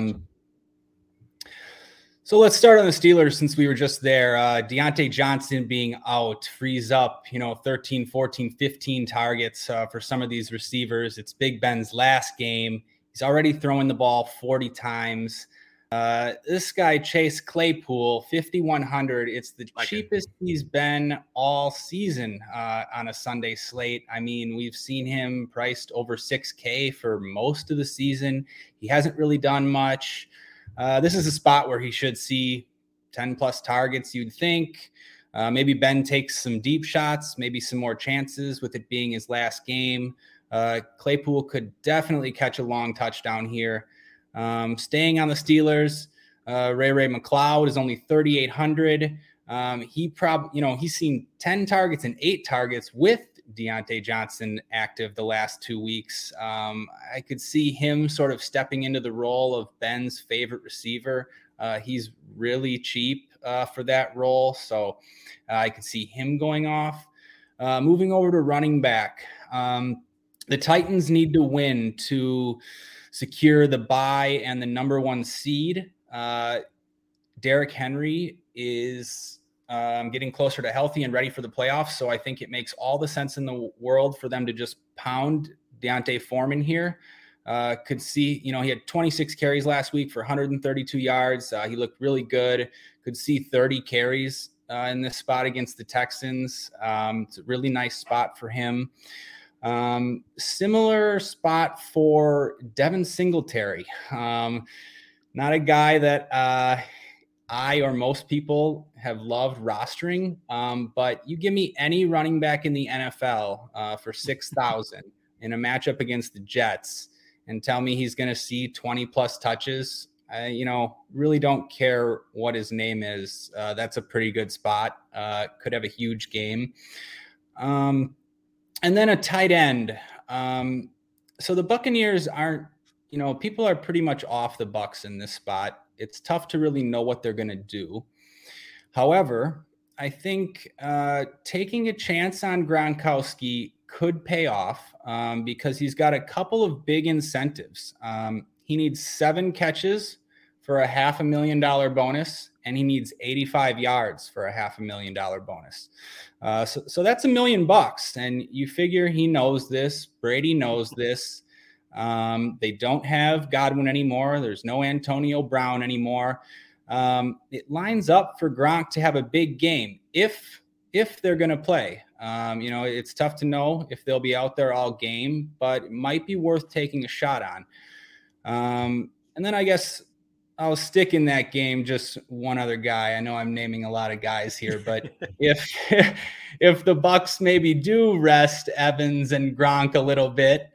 [SPEAKER 3] So let's start on the Steelers since we were just there. Deontay Johnson being out frees up, 13, 14, 15 targets for some of these receivers. It's Big Ben's last game. He's already throwing the ball 40 times. This guy, Chase Claypool, 5,100. It's the cheapest he's been all season on a Sunday slate. I mean, we've seen him priced over $6K for most of the season. He hasn't really done much. This is a spot where he should see 10 plus targets, you'd think. Maybe Ben takes some deep shots, maybe some more chances with it being his last game. Claypool could definitely catch a long touchdown here. Staying on the Steelers, Ray McLeod is only 3,800. He's seen 10 targets and 8 targets with Deontay Johnson active the last 2 weeks. I could see him sort of stepping into the role of Ben's favorite receiver. He's really cheap for that role, so I could see him going off. Moving over to running back. The Titans need to win to secure the bye and the number 1 seed. Derrick Henry is getting closer to healthy and ready for the playoffs, so I think it makes all the sense in the world for them to just pound D'Onta Foreman here. Could see, he had 26 carries last week for 132 yards. He looked really good. Could see 30 carries in this spot against the Texans. It's a really nice spot for him. Similar spot for Devin Singletary. Not a guy that I or most people have loved rostering, but you give me any running back in the NFL for 6,000 in a matchup against the Jets and tell me he's going to see 20 plus touches, I, really don't care what his name is. That's a pretty good spot. Could have a huge game. And then a tight end. So the Buccaneers aren't, people are pretty much off the Bucs in this spot. It's tough to really know what they're going to do. However, I think taking a chance on Gronkowski could pay off because he's got a couple of big incentives. He needs 7 catches for a $500,000 bonus, and he needs 85 yards for a $500,000 bonus. So that's $1 million. And you figure he knows this. Brady knows this. They don't have Godwin anymore. There's no Antonio Brown anymore. It lines up for Gronk to have a big game if they're going to play. It's tough to know if they'll be out there all game, but it might be worth taking a shot on. And then I guess I'll stick in that game just one other guy. I know I'm naming a lot of guys here, but if the Bucs maybe do rest Evans and Gronk a little bit,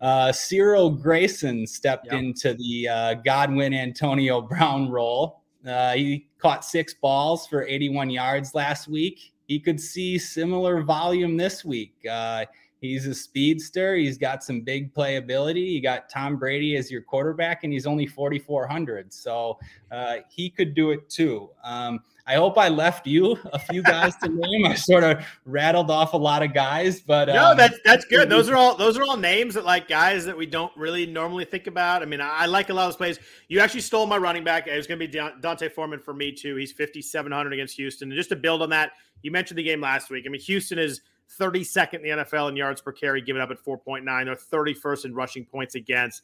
[SPEAKER 3] Cyril Grayson stepped into the Godwin Antonio Brown role. He caught 6 balls for 81 yards last week. He could see similar volume this week. He's a speedster. He's got some big playability. You got Tom Brady as your quarterback, and he's only 4,400. So he could do it too. I hope I left you a few guys to name. I sort of rattled off a lot of guys, but
[SPEAKER 2] no, that's good. Those are all names that like guys that we don't really normally think about. I mean, I like a lot of those plays. You actually stole my running back. It was going to be Dante Foreman for me too. He's 5,700 against Houston. And just to build on that, you mentioned the game last week. I mean, Houston is 32nd in the NFL in yards per carry, given up at 4.9. They're 31st in rushing points against.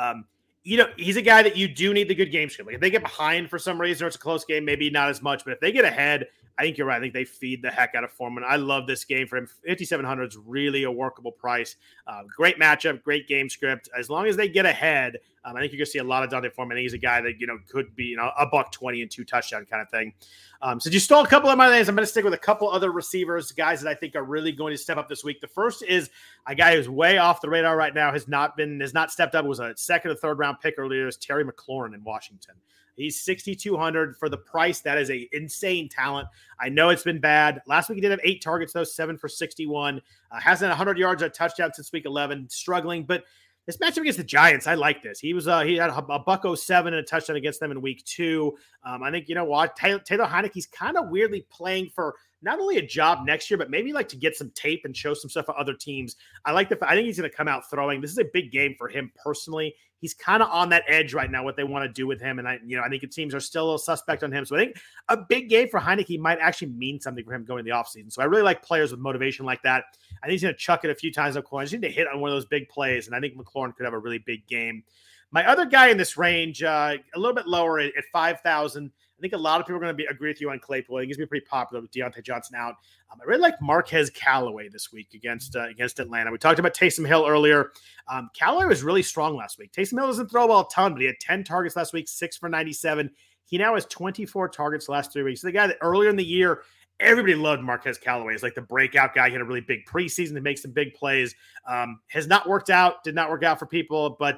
[SPEAKER 2] He's a guy that you do need the good game script. Like if they get behind for some reason or it's a close game, maybe not as much. But if they get ahead, I think you're right. I think they feed the heck out of Foreman. I love this game for him. 5,700 is really a workable price. Great matchup, great game script. As long as they get ahead, I think you're going to see a lot of Dante Foreman. I think he's a guy that, could be, $120 and 2 touchdown kind of thing. So you stole a couple of my names. I'm going to stick with a couple other receivers, guys that I think are really going to step up this week. The first is a guy who's way off the radar right now, has not stepped up. It was a second or third round pick earlier. Is Terry McLaurin in Washington. He's 6,200 for the price. That is a insane talent. I know it's been bad. Last week he did have 8 targets, though, 7 for 61. Hasn't had 100 yards or a touchdown since week 11. Struggling, but this matchup against the Giants, I like this. He had a $107 and a touchdown against them in week 2. I think, Taylor Heinicke's kind of weirdly playing for not only a job next year, but maybe like to get some tape and show some stuff for other teams. I think he's going to come out throwing. This is a big game for him personally. He's kind of on that edge right now, what they want to do with him. And I think the teams are still a little suspect on him. So I think a big game for Heinicke might actually mean something for him going in the offseason. So I really like players with motivation like that. I think he's going to chuck it a few times. I just need to hit on one of those big plays. And I think McLaurin could have a really big game. My other guy in this range, a little bit lower at 5,000. I think a lot of people are going to agree with you on Claypool. I think he's going to be pretty popular with Deontay Johnson out. I really like Marquez Callaway this week against Atlanta. We talked about Taysom Hill earlier. Callaway was really strong last week. Taysom Hill doesn't throw well a ton, but he had 10 targets last week, 6 for 97. He now has 24 targets the last 3 weeks. So the guy that earlier in the year, everybody loved Marquez Callaway. He's like the breakout guy. He had a really big preseason to make some big plays. Has not worked out, did not work out for people, but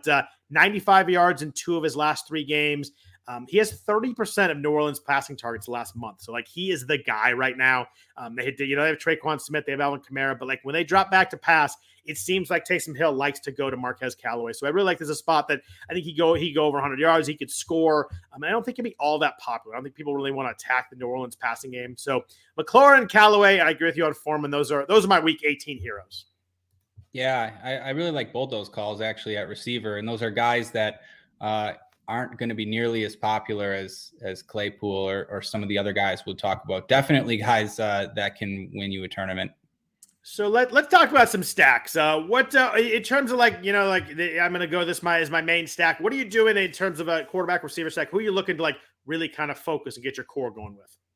[SPEAKER 2] 95 yards in 2 of his last 3 games. He has 30% of New Orleans passing targets last month. So he is the guy right now. They have Traquan Smith, they have Alvin Kamara, but when they drop back to pass, it seems like Taysom Hill likes to go to Marquez Callaway. So I really like this a spot that I think he go over 100 yards. He could score. I don't think he'd be all that popular. I don't think people really want to attack the New Orleans passing game. So McLaurin, Callaway, I agree with you on Foreman. Those are my week 18 heroes.
[SPEAKER 3] Yeah, I really like both those calls actually at receiver. And those are guys that aren't going to be nearly as popular as Claypool or some of the other guys we'll talk about. Definitely guys that can win you a tournament.
[SPEAKER 2] So let's talk about some stacks. What in terms of I'm going to go this as my main stack. What are you doing in terms of a quarterback receiver stack? Who are you looking to really kind of focus and get your core going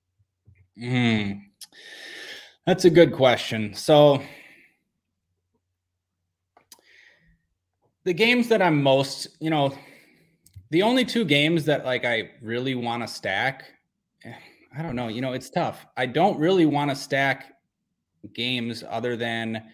[SPEAKER 2] with?
[SPEAKER 3] That's a good question. So the games that I'm most, the only 2 games that I really want to stack, I don't know, it's tough. I don't really want to stack games other than,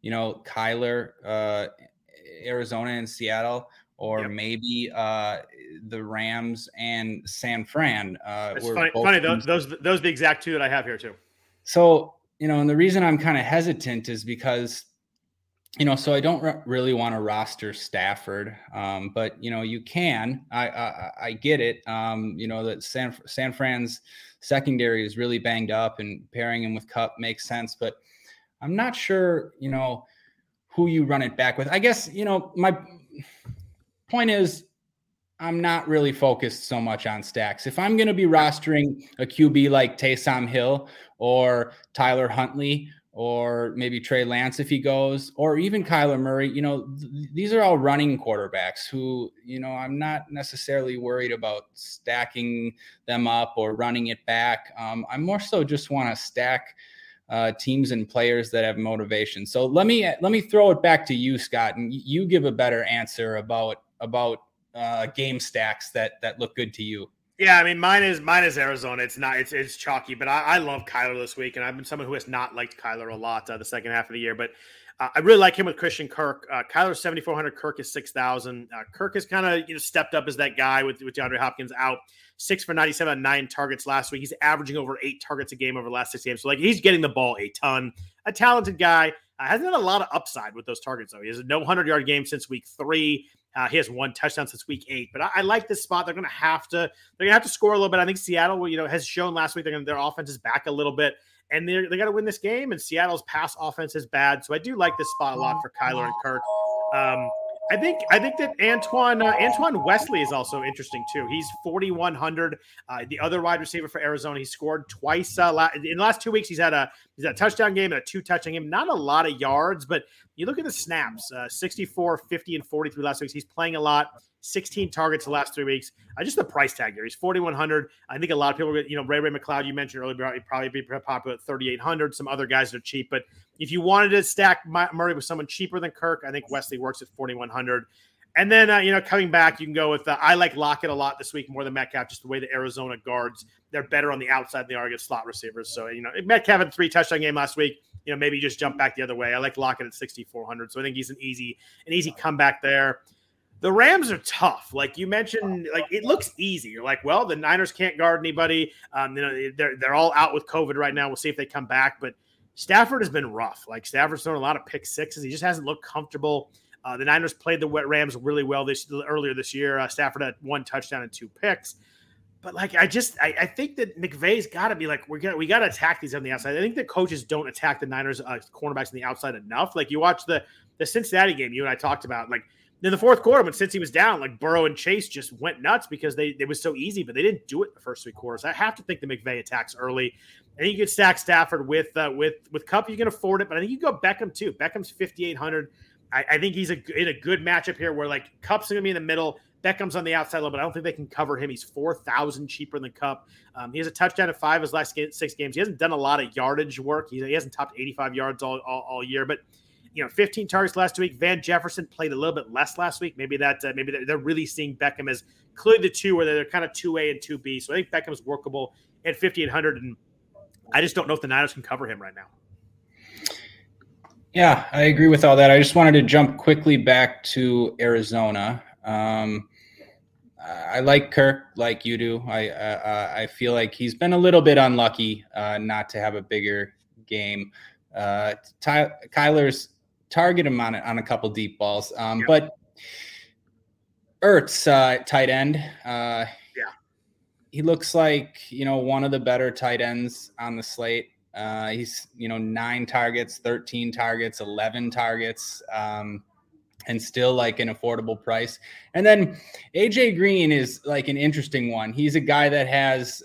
[SPEAKER 3] Kyler, Arizona and Seattle, or maybe the Rams and San Fran.
[SPEAKER 2] It's funny. Those are the exact two that I have here too.
[SPEAKER 3] So, and the reason I'm kind of hesitant is because, so I don't really want to roster Stafford, but you can. I get it. That San Fran's secondary is really banged up, and pairing him with Kupp makes sense. But I'm not sure, who you run it back with. I guess my point is, I'm not really focused so much on stacks. If I'm going to be rostering a QB like Taysom Hill or Tyler Huntley, or maybe Trey Lance if he goes, or even Kyler Murray, these are all running quarterbacks who, I'm not necessarily worried about stacking them up or running it back. I more so just want to stack teams and players that have motivation. So let me throw it back to you, Scott, and you give a better answer about game stacks that look good to you.
[SPEAKER 2] Yeah, I mean, mine is Arizona. It's chalky, but I love Kyler this week, and I've been someone who has not liked Kyler a lot the second half of the year, but I really like him with Christian Kirk. Kyler's 7,400, Kirk is 6,000. Kirk has kind of stepped up as that guy with DeAndre Hopkins out. 6 for 97 on 9 targets last week. He's averaging over 8 targets a game over the last 6 games. So he's getting the ball a ton. A talented guy. Hasn't had a lot of upside with those targets though. He has no 100-yard game since week 3. He has 1 touchdown since week 8. But I like this spot. They're going to have to score a little bit. I think Seattle, has shown last week their offense is back a little bit, and they got to win this game. And Seattle's pass offense is bad, so I do like this spot a lot for Kyler and Kirk. I think that Antoine Wesley is also interesting too. He's 4,100. The other wide receiver for Arizona, he scored twice in the last 2 weeks. He's had a touchdown game and a 2 touchdown game. Not a lot of yards, but you look at the snaps: 64, 50, and 43 last week. He's playing a lot. 16 targets the last 3 weeks. Just the price tag here. He's 4,100. I think a lot of people, Ray McLeod, you mentioned earlier, he'd probably be popular at 3,800. Some other guys are cheap, but if you wanted to stack Murray with someone cheaper than Kirk, I think Wesley works at 4,100. And then, coming back, you can go with I like Lockett a lot this week more than Metcalf, just the way the Arizona guards, they're better on the outside than they are against slot receivers. So, Metcalf had a 3 touchdown game last week. Maybe just jump back the other way. I like Lockett at 6,400. So I think he's an easy comeback there. The Rams are tough. Like you mentioned, it looks easy. You're like, well, the Niners can't guard anybody. They're all out with COVID right now. We'll see if they come back. But Stafford has been rough. Stafford's thrown a lot of pick sixes. He just hasn't looked comfortable. The Niners played the Rams really well earlier this year. Stafford had 1 touchdown and 2 picks. But I think that McVay's got to be we got to attack these on the outside. I think the coaches don't attack the Niners cornerbacks on the outside enough. You watch the Cincinnati game you and I talked about. In the fourth quarter, when Cincy was down, Burrow and Chase just went nuts because it was so easy, but they didn't do it in the first 3 quarters. I have to think the McVay attacks early. I think you could stack Stafford with Kupp. You can afford it, but I think you go Beckham too. Beckham's 5,800. I think he's in a good matchup here where Kupp's going to be in the middle. Beckham's on the outside a little bit. I don't think they can cover him. He's 4,000 cheaper than Kupp. He has a touchdown in 5 of his last 6 games. He hasn't done a lot of yardage work. He hasn't topped 85 yards all year, but 15 targets last week. Van Jefferson played a little bit less last week. Maybe they're really seeing Beckham as clearly the 2 where they're kind of 2A and 2B. So I think Beckham's workable at 5,800, and I just don't know if the Niners can cover him right now.
[SPEAKER 3] Yeah, I agree with all that. I just wanted to jump quickly back to Arizona. I like Kirk like you do. I feel like he's been a little bit unlucky not to have a bigger game. Kyler's target him on a couple deep balls. But Ertz, tight end, he looks like, one of the better tight ends on the slate. He's, 9 targets, 13 targets, 11 targets, and still an affordable price. And then AJ Green is an interesting one. He's a guy that has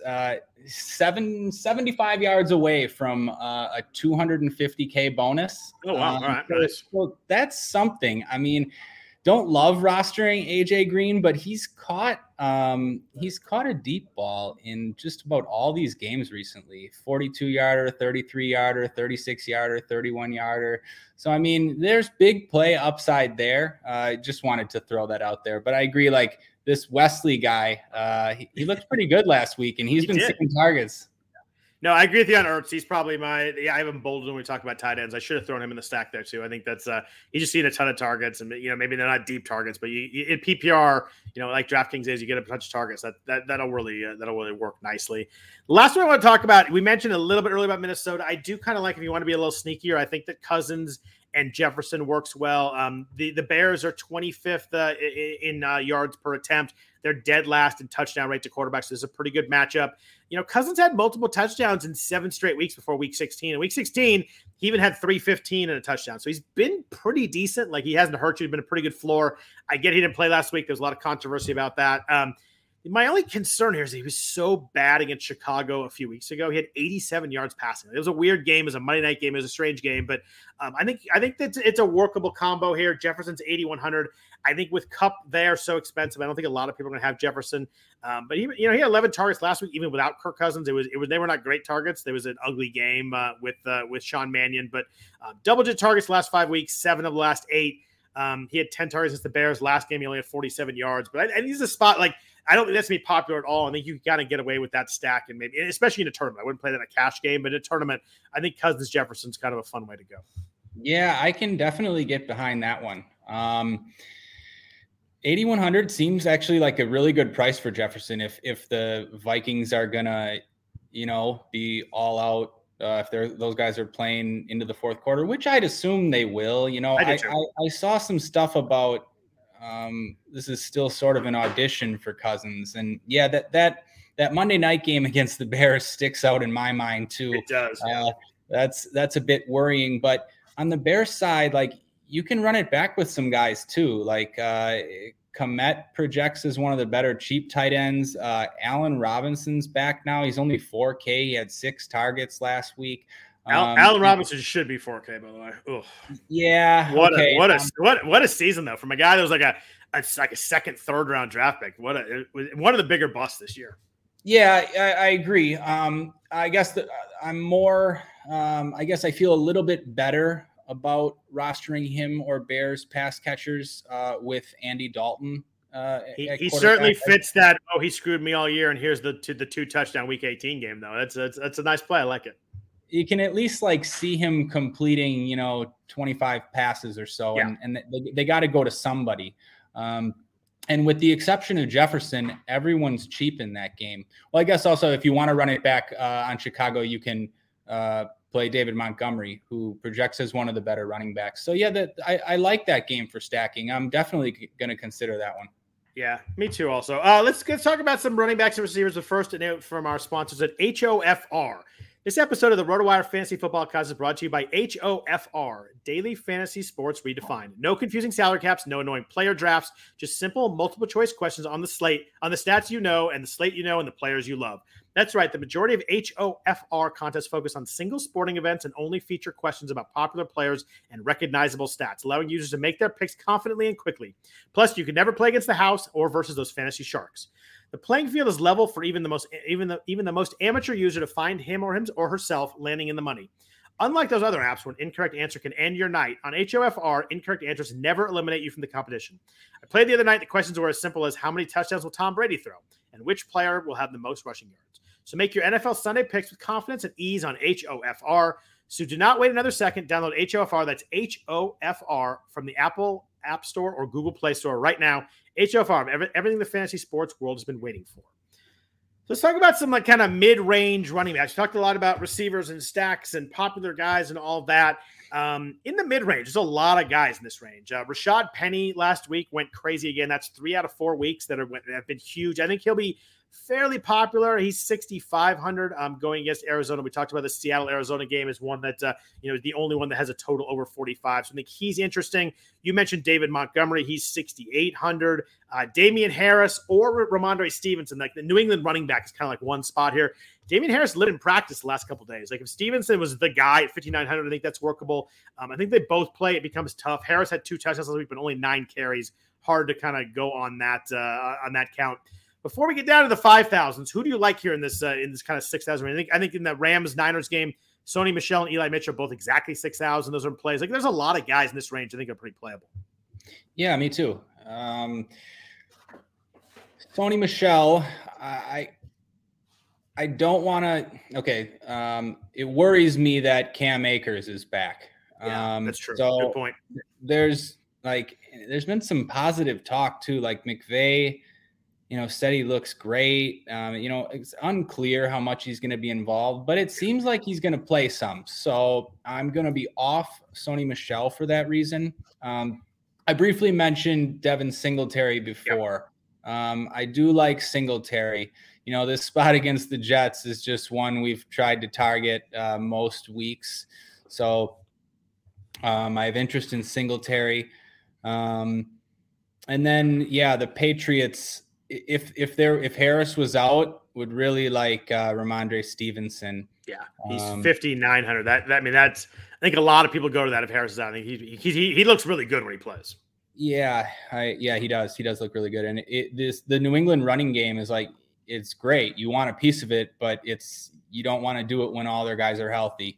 [SPEAKER 3] 75 yards away from a $250K bonus.
[SPEAKER 2] Oh, wow. All right. Nice.
[SPEAKER 3] So that's something. I mean, don't love rostering AJ Green, but he's caught a deep ball in just about all these games recently. 42-yarder, 33-yarder, 36-yarder, 31-yarder. So, I mean, there's big play upside there. I just wanted to throw that out there. But I agree, this Wesley guy, he looked pretty good last week, and he's been seeing targets.
[SPEAKER 2] No, I agree with you on Ertz. He's probably I have him bolded when we talk about tight ends. I should have thrown him in the stack there too. I think that's he's just seen a ton of targets, and maybe they're not deep targets, but you in PPR, like DraftKings is, you get a bunch of targets. That'll really work nicely. The last one I want to talk about, we mentioned a little bit earlier about Minnesota. I do kind of like, if you want to be a little sneakier, I think that Cousins and Jefferson works well. The Bears are 25th in yards per attempt. They're dead last in touchdown rate to quarterbacks. So this is a pretty good matchup. Cousins had multiple touchdowns in 7 straight weeks before week 16. In week 16, he even had 315 and a touchdown. So he's been pretty decent. Like, he hasn't hurt you. He's been a pretty good floor. I get he didn't play last week. There's a lot of controversy about that. My only concern here is he was so bad against Chicago a few weeks ago. He had 87 yards passing. It was a weird game. It was a Monday night game. It was a strange game, but I think that it's a workable combo here. Jefferson's 8,100. I think with Kupp, they are so expensive. I don't think a lot of people are going to have Jefferson. But he had 11 targets last week, even without Kirk Cousins. They were not great targets. There was an ugly game with Sean Mannion, but double-digit targets the last 5 weeks, 7 of the last 8. He had 10 targets against the Bears. Last game, he only had 47 yards. But I think he's a spot, like, I don't think that's going to be popular at all. I think you got to get away with that stack, and maybe, especially in a tournament. I wouldn't play that in a cash game, but in a tournament, I think Cousins Jefferson's kind of a fun way to go. Yeah,
[SPEAKER 3] I can definitely get behind that one. 8,100 seems actually like a really good price for Jefferson if the Vikings are gonna, be all out. If those guys are playing into the fourth quarter, which I'd assume they will. I saw some stuff about. This is still sort of an audition for Cousins, and yeah, that Monday night game against the Bears sticks out in my mind too.
[SPEAKER 2] It does. Yeah.
[SPEAKER 3] That's a bit worrying, but on the Bears side, like, you can run it back with some guys too. Like Kmet projects as one of the better cheap tight ends. Allen Robinson's back now. He's only 4K. He had 6 targets last week.
[SPEAKER 2] Allen Robinson should be 4K, by the way. Ugh.
[SPEAKER 3] Yeah.
[SPEAKER 2] What a season though, from a guy that was like a second, third round draft pick. One of the bigger busts this year.
[SPEAKER 3] Yeah, I agree. I guess that I'm more. I guess I feel a little bit better about rostering him or Bears pass catchers with Andy Dalton.
[SPEAKER 2] He certainly fits that. Oh, he screwed me all year, and here's the 2 touchdown week 18 game though. That's a nice play. I like it.
[SPEAKER 3] You can at least see him completing, 25 passes or so, yeah. and they got to go to somebody. And with the exception of Jefferson, everyone's cheap in that game. Well, I guess also if you want to run it back on Chicago, you can play David Montgomery, who projects as one of the better running backs. So yeah, I like that game for stacking. I'm definitely going to consider that one.
[SPEAKER 2] Yeah, me too. Also, let's talk about some running backs and receivers. But first, a note from our sponsors at HOFR. This episode of the RotoWire Fantasy Football Cast is brought to you by HOFR, Daily Fantasy Sports Redefined. No confusing salary caps, no annoying player drafts, just simple multiple choice questions on the slate, on the stats you know, and the slate you know, and the players you love. That's right. The majority of HOFR contests focus on single sporting events and only feature questions about popular players and recognizable stats, allowing users to make their picks confidently and quickly. Plus, you can never play against the house or versus those fantasy sharks. The playing field is level for even the most amateur user to find him or herself landing in the money. Unlike those other apps where an incorrect answer can end your night, on HOFR, incorrect answers never eliminate you from the competition. I played the other night. The questions were as simple as how many touchdowns will Tom Brady throw and which player will have the most rushing yards. So make your NFL Sunday picks with confidence and ease on HOFR. So do not wait another second. Download HOFR. That's HOFR from the Apple App Store or Google Play Store right now. HOFR, everything the fantasy sports world has been waiting for. So let's talk about some kind of mid-range running backs. We talked a lot about receivers and stacks and popular guys and all that. In the mid-range, there's a lot of guys in this range. Rashad Penny last week went crazy again. That's 3 out of 4 weeks that have been huge. I think he'll be fairly popular. He's 6,500 going against Arizona. We talked about the Seattle-Arizona game as one that, the only one that has a total over 45. So I think he's interesting. You mentioned David Montgomery. He's 6,800. Damian Harris or Ramondre Stevenson, like the New England running back is kind of like one spot here. Damian Harris lit in practice the last couple of days. Like if Stevenson was the guy at 5,900, I think that's workable. I think they both play. It becomes tough. Harris had 2 touchdowns last week, but only 9 carries. Hard to kind of go on that count. Before we get down to the 5,000s, who do you like here in this kind of 6,000 range? I think in the Rams-Niners game, Sony Michel and Eli Mitchell are both exactly 6,000. Those are plays. Like there's a lot of guys in this range I think are pretty playable.
[SPEAKER 3] Yeah, me too. Sony Michel, I I don't want to. Okay, it worries me that Cam Akers is back.
[SPEAKER 2] Yeah, that's true.
[SPEAKER 3] So
[SPEAKER 2] good point.
[SPEAKER 3] There's been some positive talk too. Like McVay, said he looks great. It's unclear how much he's going to be involved, but it seems like he's going to play some. So I'm going to be off Sony Michel for that reason. I briefly mentioned Devin Singletary before. Yep. I do like Singletary. This spot against the Jets is just one we've tried to target most weeks. So I have interest in Singletary. And then, the Patriots, if Harris was out, would really like Ramondre Stevenson.
[SPEAKER 2] Yeah, he's 5,900. That's I think a lot of people go to that if Harris is out. I think he looks really good when he plays.
[SPEAKER 3] Yeah, he does. He does look really good. And the New England running game is it's great. You want a piece of it, but you don't want to do it when all their guys are healthy.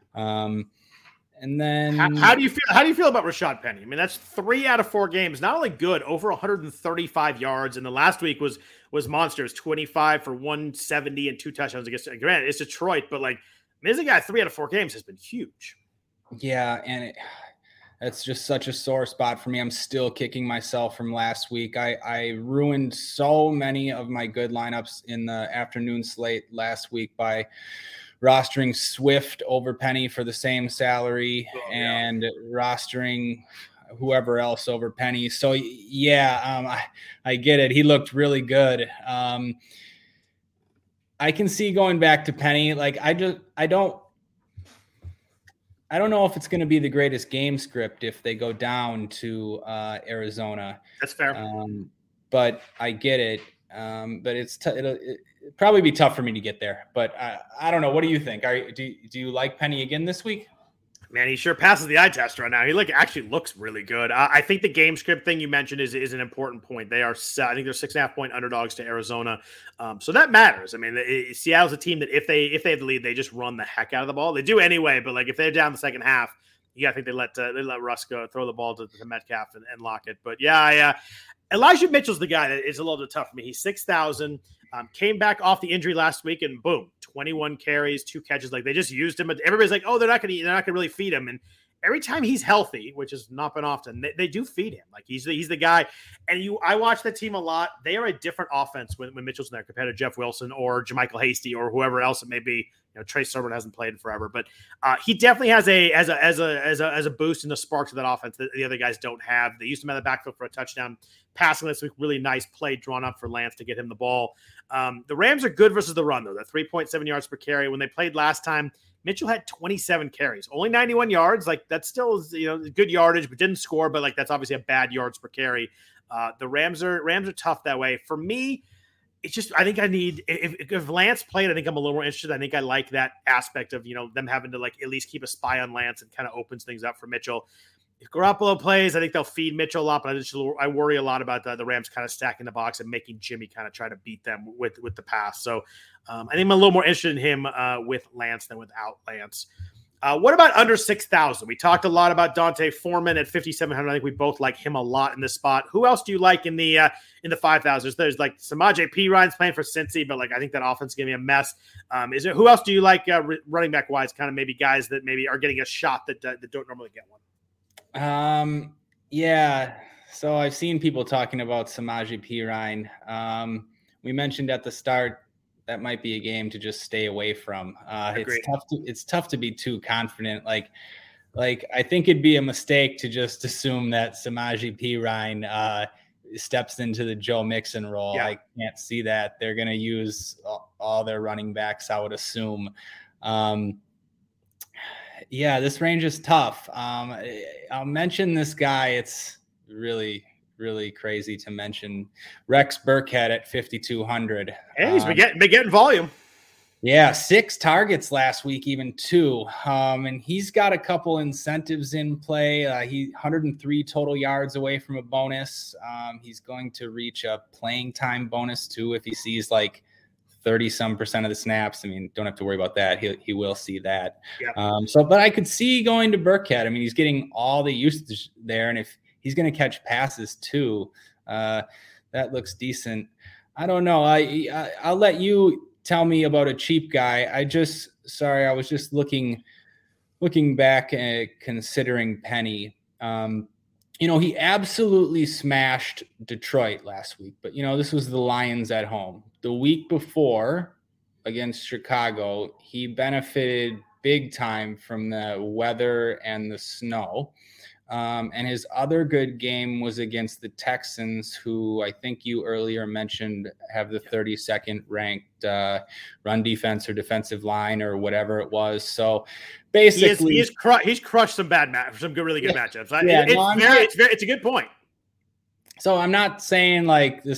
[SPEAKER 3] And then
[SPEAKER 2] how do you feel? How do you feel about Rashad Penny? I mean, that's 3 out of 4 games. Not only good, over 135 yards, and the last week was monsters. 25 for 170 and 2 touchdowns against. Granted, it's Detroit, but this guy 3 out of 4 games has been huge.
[SPEAKER 3] Yeah, and that's just such a sore spot for me. I'm still kicking myself from last week. I ruined so many of my good lineups in the afternoon slate last week by rostering Swift over Penny for the same salary and rostering whoever else over Penny. So I get it. He looked really good. I can see going back to Penny. I don't know if it's going to be the greatest game script if they go down to Arizona.
[SPEAKER 2] That's fair.
[SPEAKER 3] But I get it. But it'll probably be tough for me to get there. But I don't know. What do you think? Do you like Penny again this week?
[SPEAKER 2] Man, he sure passes the eye test right now. He actually looks really good. I think the game script thing you mentioned is an important point. I think they're 6.5-point underdogs to Arizona, so that matters. I mean, Seattle's a team that if they have the lead, they just run the heck out of the ball. They do anyway, but if they're down the second half, I think they let Russ go throw the ball to Metcalf and lock it. But Elijah Mitchell's the guy that is a little bit tough for me. He's 6,000. Came back off the injury last week and boom, 21 carries, 2 catches. They just used him. Everybody's like, oh, they're not going to really feed him. And every time he's healthy, which has not been often, they do feed him. He's the guy. And I watch that team a lot. They are a different offense when Mitchell's in there compared to Jeff Wilson or JaMychal Hasty or whoever else it may be. Trace Sermon hasn't played in forever, but he definitely has a boost in the sparks of that offense that the other guys don't have. They used him out of the backfield for a touchdown passing this week. Really nice play drawn up for Lance to get him the ball. The Rams are good versus the run though. That 3.7 yards per carry. When they played last time, Mitchell had 27 carries, only 91 yards. That still is good yardage, but didn't score. But that's obviously a bad yards per carry. The Rams are tough that way. For me, it's just I think I need if Lance played, I think I'm a little more interested. I think I like that aspect of them having to at least keep a spy on Lance and kind of opens things up for Mitchell. If Garoppolo plays, I think they'll feed Mitchell a lot, but I worry a lot about the Rams kind of stacking the box and making Jimmy kind of try to beat them with the pass. So I think I'm a little more interested in him with Lance than without Lance. What about under 6,000? We talked a lot about Dante Foreman at 5,700. I think we both like him a lot in this spot. Who else do you like in the 5,000s? There's Samaje Perine's playing for Cincy, but I think that offense is going to be a mess. Who else do you like running back wise? Kind of maybe guys that maybe are getting a shot that don't normally get one.
[SPEAKER 3] So I've seen people talking about Samaje Perine. We mentioned at the start that might be a game to just stay away from. It's tough to be too confident. I think it'd be a mistake to just assume that Samaje Perine steps into the Joe Mixon role. Yeah. I can't see that. They're going to use all their running backs, I would assume. This range is tough. I'll mention this guy. It's really, really crazy to mention Rex Burkhead at 5,200.
[SPEAKER 2] Hey, he's been getting volume.
[SPEAKER 3] Yeah, 6 targets last week, even 2. And he's got a couple incentives in play. He 103 total yards away from a bonus. He's going to reach a playing time bonus too if he sees 30-some% of the snaps. I mean, don't have to worry about that. He will see that. Yeah. But I could see going to Burkhead. I mean, he's getting all the usage there, and if he's going to catch passes too, that looks decent. I don't know. I'll let you tell me about a cheap guy. I was just looking back and considering Penny. He absolutely smashed Detroit last week, but this was the Lions at home. The week before against Chicago, he benefited big time from the weather and the snow. And his other good game was against the Texans, who I think you earlier mentioned have the 32nd ranked run defense or defensive line or whatever it was. So basically,
[SPEAKER 2] he's crushed some really good matchups. It's a good point.
[SPEAKER 3] So I'm not saying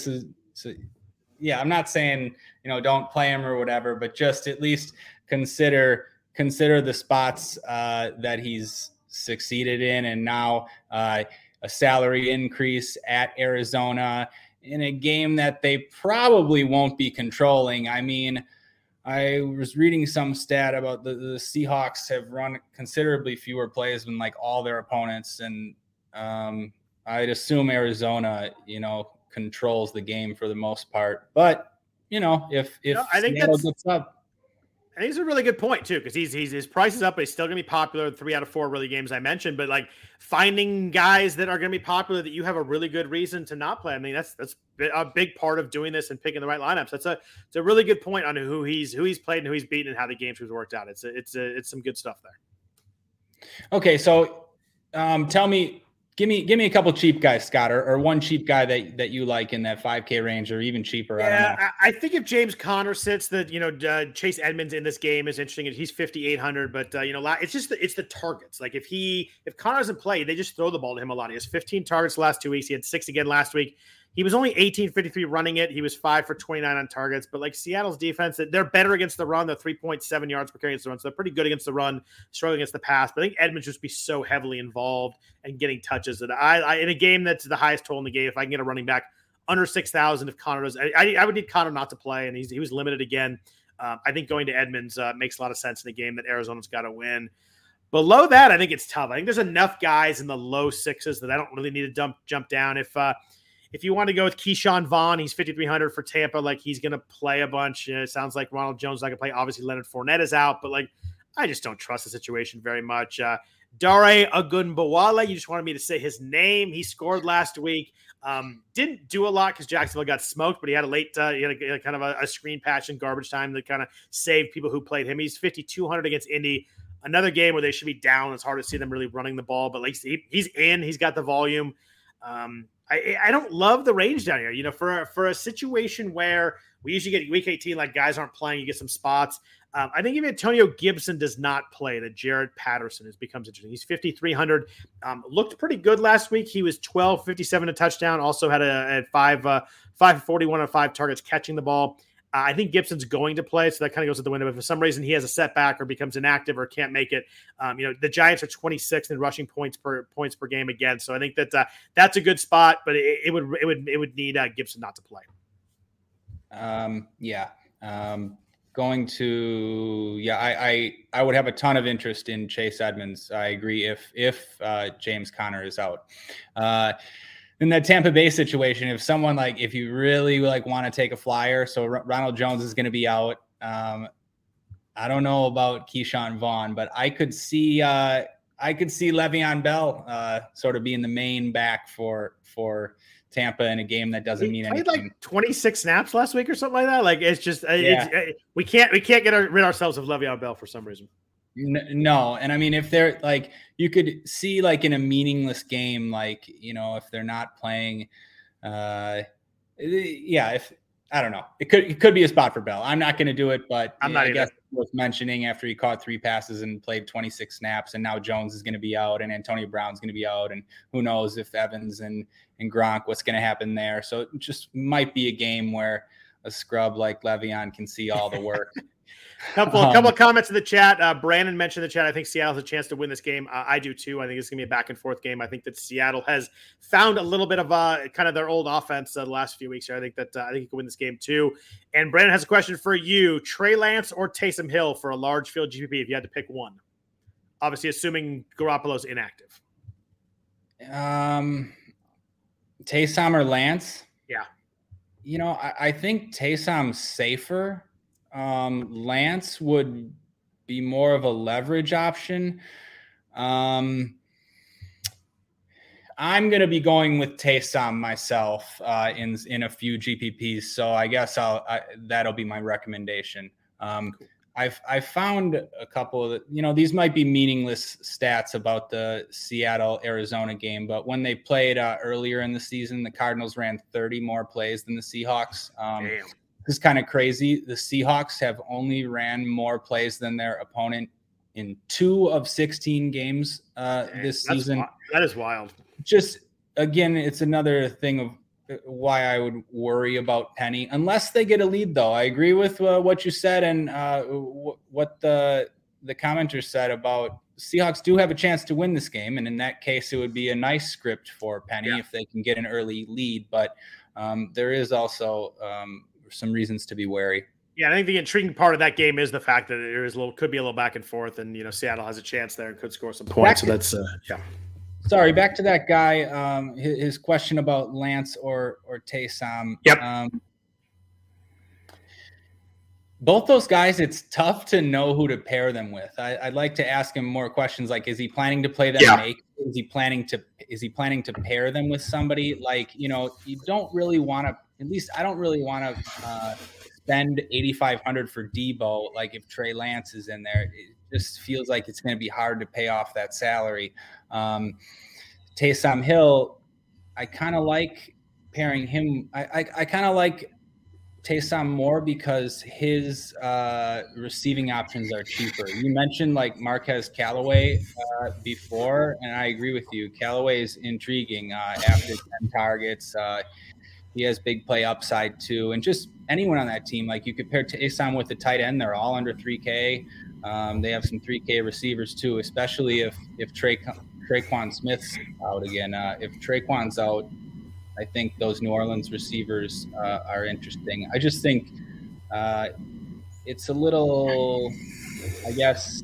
[SPEAKER 3] I'm not saying don't play him or whatever, but just at least consider the spots that he's succeeded in, and now a salary increase at Arizona in a game that they probably won't be controlling. I mean, I was reading some stat about the Seahawks have run considerably fewer plays than all their opponents, and I'd assume Arizona, controls the game for the most part. But if
[SPEAKER 2] I think
[SPEAKER 3] Seattle gets up.
[SPEAKER 2] I think it's a really good point too, because his price is up, but he's still going to be popular in 3 out of 4 really games I mentioned. But finding guys that are going to be popular that you have a really good reason to not play. I mean, that's a big part of doing this and picking the right lineups. It's a really good point on who he's played and who he's beaten and how the games have worked out. It's some good stuff there. Okay,
[SPEAKER 3] so tell me. Give me a couple cheap guys, Scott, or one cheap guy that you like in that 5K range, or even cheaper.
[SPEAKER 2] Yeah, I think if James Conner sits, that Chase Edmonds in this game is interesting. He's 5,800, but it's the targets. If Conner doesn't play, they just throw the ball to him a lot. He has 15 targets the last 2 weeks. He had 6 again last week. He was only 1853 running it. He was 5 for 29 on targets. But Seattle's defense, they're better against the run. They're 3.7 yards per carry against the run. So they're pretty good against the run, struggling against the pass. But I think Edmonds just be so heavily involved and getting touches that I in a game that's the highest total in the game, if I can get a running back under 6,000, if Conner does, I would need Conner not to play. And he was limited again. I think going to Edmonds makes a lot of sense in a game that Arizona's got to win. Below that, I think it's tough. I think there's enough guys in the low 6s that I don't really need to jump down. If you want to go with Keyshawn Vaughn, he's 5,300 for Tampa. He's going to play a bunch. It sounds like Ronald Jones is not going to play. Obviously, Leonard Fournette is out, but I just don't trust the situation very much. Dare Ogunbowale, you just wanted me to say his name. He scored last week. Didn't do a lot because Jacksonville got smoked, but he had a late, he had a kind of a screen patch in garbage time that kind of saved people who played him. He's 5,200 against Indy. Another game where they should be down. It's hard to see them really running the ball, but he's in. He's got the volume. I don't love the range down here. For a situation where we usually get week 18, guys aren't playing, you get some spots. I think if Antonio Gibson does not play, that Jared Patterson becomes interesting. He's 5,300. Looked pretty good last week. He was 12-57 a touchdown. Also had a 5-41 on 5 targets catching the ball. I think Gibson's going to play, so that kind of goes out the window. But for some reason he has a setback or becomes inactive or can't make it, the Giants are 26th in rushing points per game again. So I think that's a good spot, but it would need Gibson not to play. I would have a ton of interest in Chase Edmonds. I agree if James Conner is out. In that Tampa Bay situation, if someone if you really want to take a flyer, so Ronald Jones is going to be out. I don't know about Keyshawn Vaughn, but I could see Le'Veon Bell sort of being the main back for Tampa in a game that doesn't mean anything. 26 snaps last week or something like that. It's just we can't get rid ourselves of Le'Veon Bell for some reason. No. And I mean, if they're you could see in a meaningless game, if they're not playing, if I don't know, it could be a spot for Bell. I'm not going to do it, but I guess worth mentioning after he caught 3 passes and played 26 snaps, and now Jones is going to be out and Antonio Brown's going to be out, and who knows if Evans and Gronk, what's going to happen there. So it just might be a game where a scrub like Le'Veon can see all the work. Couple of comments in the chat. Brandon mentioned in the chat, I think Seattle has a chance to win this game. I do too. I think it's going to be a back and forth game. I think that Seattle has found a little bit of kind of their old offense the last few weeks here. I think you can win this game too. And Brandon has a question for you. Trey Lance or Taysom Hill for a large field GPP if you had to pick one? Obviously, assuming Garoppolo's inactive. Taysom or Lance? Yeah. I think Taysom's safer.
[SPEAKER 3] Lance would be more of a leverage option. I'm going to be going with Taysom myself in a few GPPs. So I guess that'll be my recommendation. I've found a couple of these might be meaningless stats about the Seattle Arizona game, but when they played earlier in the season, the Cardinals ran 30 more plays than the Seahawks.
[SPEAKER 2] Damn.
[SPEAKER 3] This is kind of crazy. The Seahawks have only ran more plays than their opponent in 2 of 16 games this season.
[SPEAKER 2] That is wild.
[SPEAKER 3] Just again, it's another thing of why I would worry about Penny unless they get a lead, though. I agree with what you said and what the commenter said about Seahawks do have a chance to win this game. And in that case, it would be a nice script for Penny if they can get an early lead. But there is also some reasons to be wary.
[SPEAKER 2] Yeah, I think the intriguing part of that game is the fact that there is could be a little back and forth, and Seattle has a chance there and could score some points. So that's
[SPEAKER 3] Sorry, back to that guy. His question about Lance or Taysom.
[SPEAKER 2] Yep.
[SPEAKER 3] Both those guys, it's tough to know who to pair them with. I'd like to ask him more questions like, is he planning to play them naked? Is he planning to pair them with somebody? Like, you don't really want to. At least I don't really want to spend $8,500 for Debo. Like if Trey Lance is in there, it just feels like it's going to be hard to pay off that salary. Taysom Hill, I kind of like pairing him. I kind of like Taysom more because his receiving options are cheaper. You mentioned like Marquez Callaway before, and I agree with you. Callaway is intriguing after 10 targets. He has big play upside too. And just anyone on that team, like you could pair Taysom with the tight end. They're all under 3K. They have some 3K receivers too, especially if Traquan Smith's out again. If Traquan's out, I think those New Orleans receivers are interesting. I just think it's a little, I guess,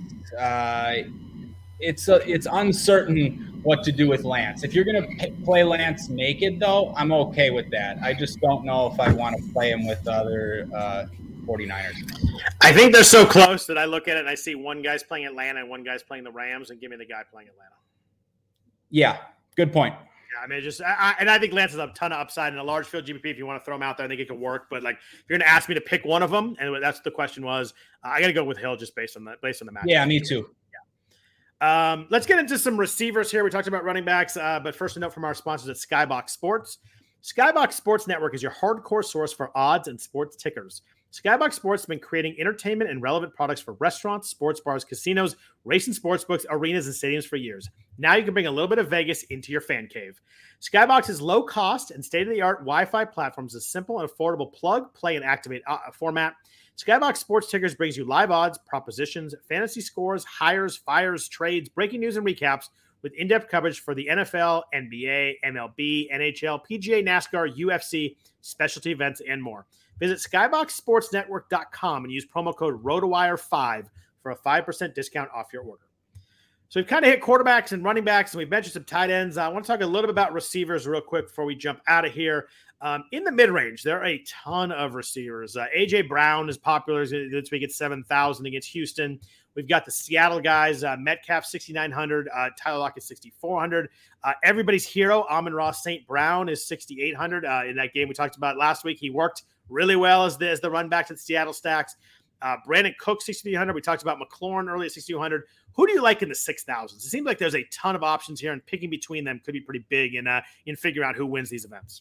[SPEAKER 3] it's uncertain what to do with Lance. If you're going to play Lance naked, though, I'm okay with that. I just don't know if I want to play him with other 49ers.
[SPEAKER 2] I think they're so close that I look at it and I see one guy's playing Atlanta and one guy's playing the Rams, and give me the guy playing Atlanta.
[SPEAKER 3] Yeah, good point.
[SPEAKER 2] Yeah, I mean, I think Lance has a ton of upside in a large field GPP. If you want to throw him out there, I think it could work. But like, if you're going to ask me to pick one of them, and that's the question was, I got to go with Hill just based on the match.
[SPEAKER 3] Yeah, me too.
[SPEAKER 2] Let's get into some receivers here. We talked about running backs, but first a note from our sponsors at Skybox Sports. Skybox Sports Network is your hardcore source for odds and sports tickers. Skybox Sports has been creating entertainment and relevant products for restaurants, sports bars, casinos, racing sportsbooks, arenas, and stadiums for years. Now you can bring a little bit of Vegas into your fan cave. Skybox's low-cost and state-of-the-art Wi-Fi platform is a simple and affordable plug, play, and activate format. Skybox Sports Tickers brings you live odds, propositions, fantasy scores, hires, fires, trades, breaking news, and recaps with in-depth coverage for the NFL, NBA, MLB, NHL, PGA, NASCAR, UFC, specialty events, and more. Visit skyboxsportsnetwork.com and use promo code ROTOWIRE5 for a 5% discount off your order. So we've kind of hit quarterbacks and running backs, and we've mentioned some tight ends. I want to talk a little bit about receivers real quick before we jump out of here. In the mid-range, there are a ton of receivers. A.J. Brown is popular this week at 7,000 against Houston. We've got the Seattle guys, Metcalf 6,900, Tyler Lockett 6,400. Everybody's hero, Amon-Ra St. Brown, is 6,800. In that game we talked about last week, he worked really well as the run back to the Seattle stacks. Brandon Cook, 6,300. We talked about McLaurin earlier at 6,200. Who do you like in the 6,000s? It seems like there's a ton of options here, and picking between them could be pretty big in figuring out who wins these events.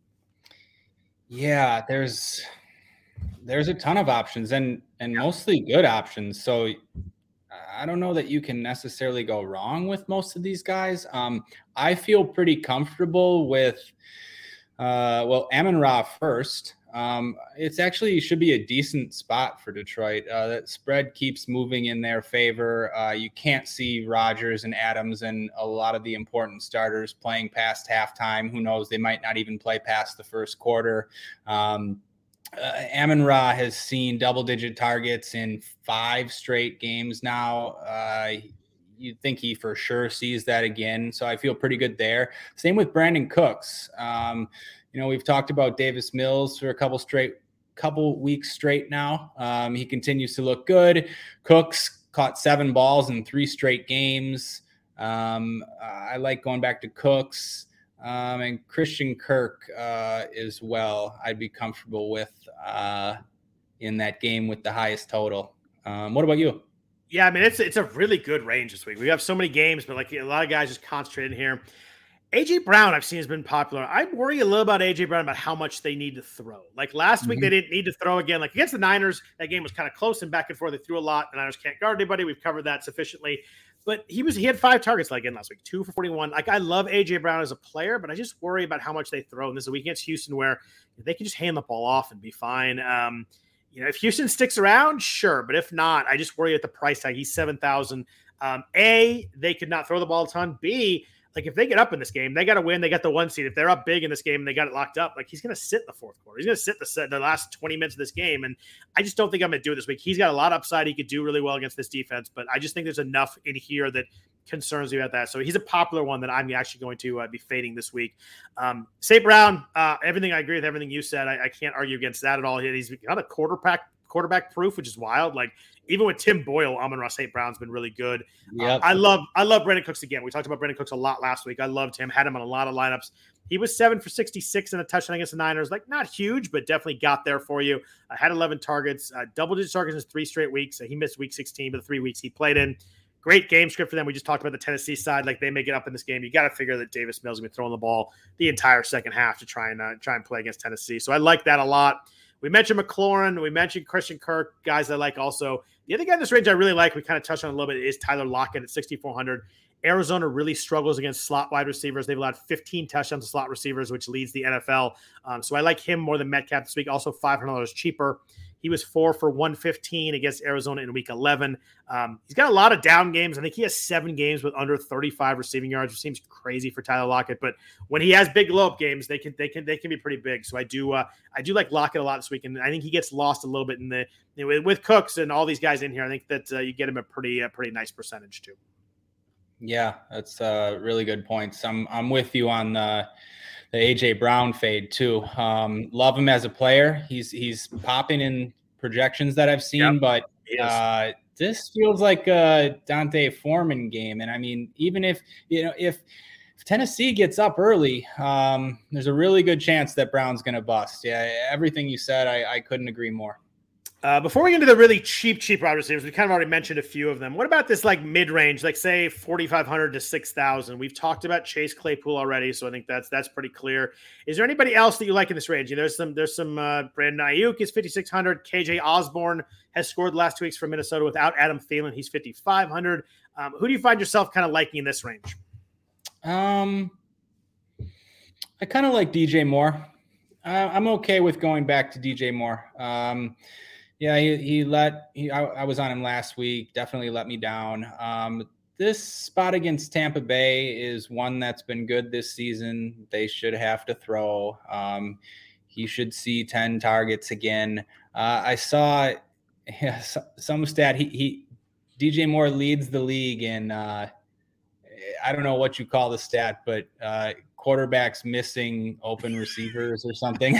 [SPEAKER 3] Yeah, there's a ton of options and mostly good options. So I don't know that you can necessarily go wrong with most of these guys. I feel pretty comfortable with, Amon-Ra first. It's actually should be a decent spot for Detroit. That spread keeps moving in their favor. You can't see Rodgers and Adams and a lot of the important starters playing past halftime. Who knows? They might not even play past the first quarter. Amon-Ra has seen double-digit targets in 5 straight games now. You'd think he for sure sees that again. So I feel pretty good there. Same with Brandon Cooks. We've talked about Davis Mills for a couple couple weeks straight now. He continues to look good. Cooks caught 7 balls in 3 straight games. I like going back to Cooks and Christian Kirk as well. I'd be comfortable with in that game with the highest total. What about you?
[SPEAKER 2] Yeah, I mean, it's a really good range this week. We have so many games, but like a lot of guys just concentrated here. AJ Brown, I've seen, has been popular. I worry a little about AJ Brown about how much they need to throw. Like last week, they didn't need to throw again. Like against the Niners, that game was kind of close and back and forth. They threw a lot. The Niners can't guard anybody. We've covered that sufficiently. But he had 5 targets like again last week, 2 for 41. Like I love AJ Brown as a player, but I just worry about how much they throw. And this is a week against Houston where they can just hand the ball off and be fine. If Houston sticks around, sure. But if not, I just worry at the price tag. He's $7,000. A, they could not throw the ball a ton. B, like if they get up in this game, they got to win. They got the 1 seed. If they're up big in this game and they got it locked up, like he's going to sit in the fourth quarter. He's going to sit the last 20 minutes of this game. And I just don't think I'm going to do it this week. He's got a lot of upside. He could do really well against this defense, but I just think there's enough in here that concerns me about that. So he's a popular one that I'm actually going to be fading this week. St. Brown, everything, I agree with everything you said. I can't argue against that at all. He's got a quarterback proof, which is wild. Like even with Tim Boyle, Amon-Ra St. Brown's been really good.
[SPEAKER 3] Yep.
[SPEAKER 2] I love Brandon Cooks again. We talked about Brandon Cooks a lot last week. I loved him, had him on a lot of lineups. He was 7 for 66 and a touchdown against the Niners. Like not huge, but definitely got there for you. Had 11 targets, double-digit targets in 3 straight weeks. He missed week 16, but the 3 weeks he played in. Great game script for them. We just talked about the Tennessee side. Like they may get up in this game. You got to figure that Davis Mills is going to be throwing the ball the entire second half to try and play against Tennessee. So I like that a lot. We mentioned McLaurin. We mentioned Christian Kirk, guys I like also. The other guy in this range I really like, we kind of touched on a little bit, is Tyler Lockett at 6,400. Arizona really struggles against slot wide receivers. They've allowed 15 touchdowns to slot receivers, which leads the NFL. So I like him more than Metcalf this week. Also $500 cheaper. He was 4 for 115 against Arizona in week 11. He's got a lot of down games. I think he has 7 games with under 35 receiving yards, which seems crazy for Tyler Lockett. But when he has big low up games, they can be pretty big. So I do like Lockett a lot this week, and I think he gets lost a little bit in the with Cooks and all these guys in here. I think that you get him a pretty nice percentage too. Yeah,
[SPEAKER 3] that's really good points. I'm with you on the AJ Brown fade too. Love him as a player. He's popping in projections that I've seen, but this feels like a Dante Foreman game. And I mean, even if Tennessee gets up early, there's a really good chance that Brown's going to bust. Yeah, everything you said, I couldn't agree more.
[SPEAKER 2] Before we get into the really cheap wide receivers, we kind of already mentioned a few of them. What about this like mid-range, like say 4,500 to 6,000? We've talked about Chase Claypool already, so I think that's pretty clear. Is there anybody else that you like in this range? There's some Brandon Ayuk is 5,600. KJ Osborne has scored the last 2 weeks for Minnesota without Adam Thielen. He's 5,500. Who do you find yourself kind of liking in this range?
[SPEAKER 3] I kind of like DJ Moore. I'm okay with going back to DJ Moore. Yeah, I was on him last week. Definitely let me down. This spot against Tampa Bay is one that's been good this season. They should have to throw. He should see 10 targets again. I saw some stat. DJ Moore leads the league in, I don't know what you call the stat, but quarterbacks missing open receivers or something.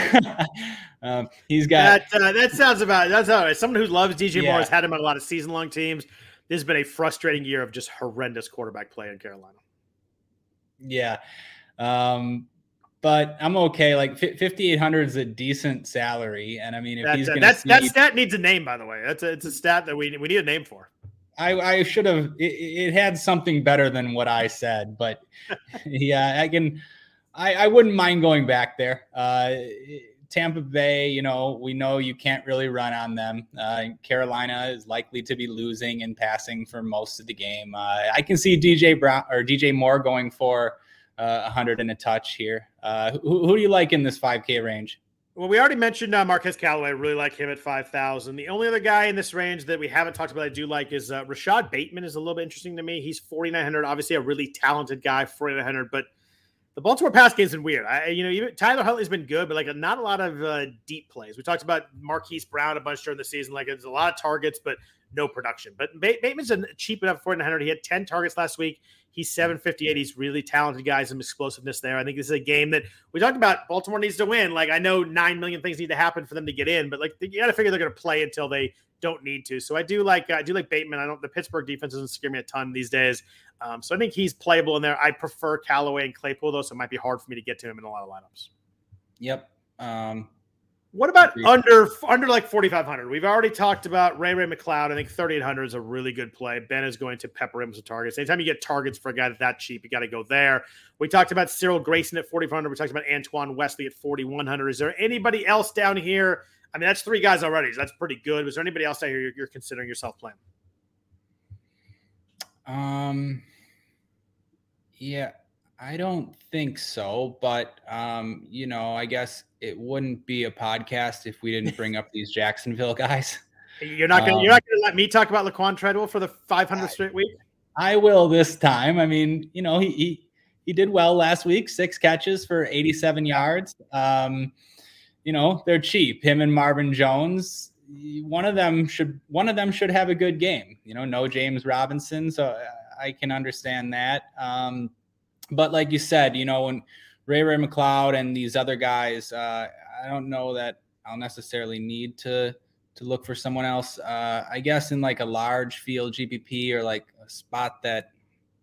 [SPEAKER 3] He's got
[SPEAKER 2] that sounds about that's all right. Someone who loves DJ Moore has had him on a lot of season-long teams. This has been a frustrating year of just horrendous quarterback play in Carolina.
[SPEAKER 3] Yeah. But I'm okay. Like 5,800 is a decent salary. And I mean, if
[SPEAKER 2] that stat needs a name, by the way. It's a stat that we need a name for.
[SPEAKER 3] I should have. It had something better than what I said, but yeah, I wouldn't mind going back there. Tampa Bay, we know you can't really run on them. Carolina is likely to be losing and passing for most of the game. I can see DJ Moore going for 100 and a touch here. Who do you like in this 5K range?
[SPEAKER 2] Well, we already mentioned Marquez Callaway. I really like him at 5,000. The only other guy in this range that we haven't talked about I do like is Rashad Bateman is a little bit interesting to me. He's 4,900. Obviously a really talented guy, 4,900. But the Baltimore pass game's been weird. Even Tyler Huntley's been good, but like not a lot of deep plays. We talked about Marquise Brown a bunch during the season. Like there's a lot of targets, but no production. But Bateman's cheap enough, 4,900. He had 10 targets last week. He's 758. He's really talented guy, some explosiveness there. I think this is a game that we talked about. Baltimore needs to win. Like, I know 9 million things need to happen for them to get in, but like, you got to figure they're going to play until they don't need to. So I do like Bateman. The Pittsburgh defense doesn't scare me a ton these days. So I think he's playable in there. I prefer Callaway and Claypool though, so it might be hard for me to get to him in a lot of lineups.
[SPEAKER 3] Yep.
[SPEAKER 2] What about under like 4,500? We've already talked about Ray McLeod. I think 3,800 is a really good play. Ben is going to pepper him with some targets. Anytime you get targets for a guy that cheap, you got to go there. We talked about Cyril Grayson at 4,500. We talked about Antoine Wesley at 4,100. Is there anybody else down here? I mean, that's 3 guys already, so that's pretty good. Was there anybody else out here you're considering yourself playing?
[SPEAKER 3] Yeah, I don't think so, but I guess it wouldn't be a podcast if we didn't bring up these Jacksonville guys.
[SPEAKER 2] You're not gonna let me talk about Laquan Treadwell for the 500th straight week?
[SPEAKER 3] I will this time. I mean, he did well last week, 6 catches for 87 yards. They're cheap. Him and Marvin Jones. One of them should have a good game. No James Robinson, so I can understand that. But like you said, when Ray McLeod and these other guys, I don't know that I'll necessarily need to look for someone else. I guess in like a large field GPP or like a spot that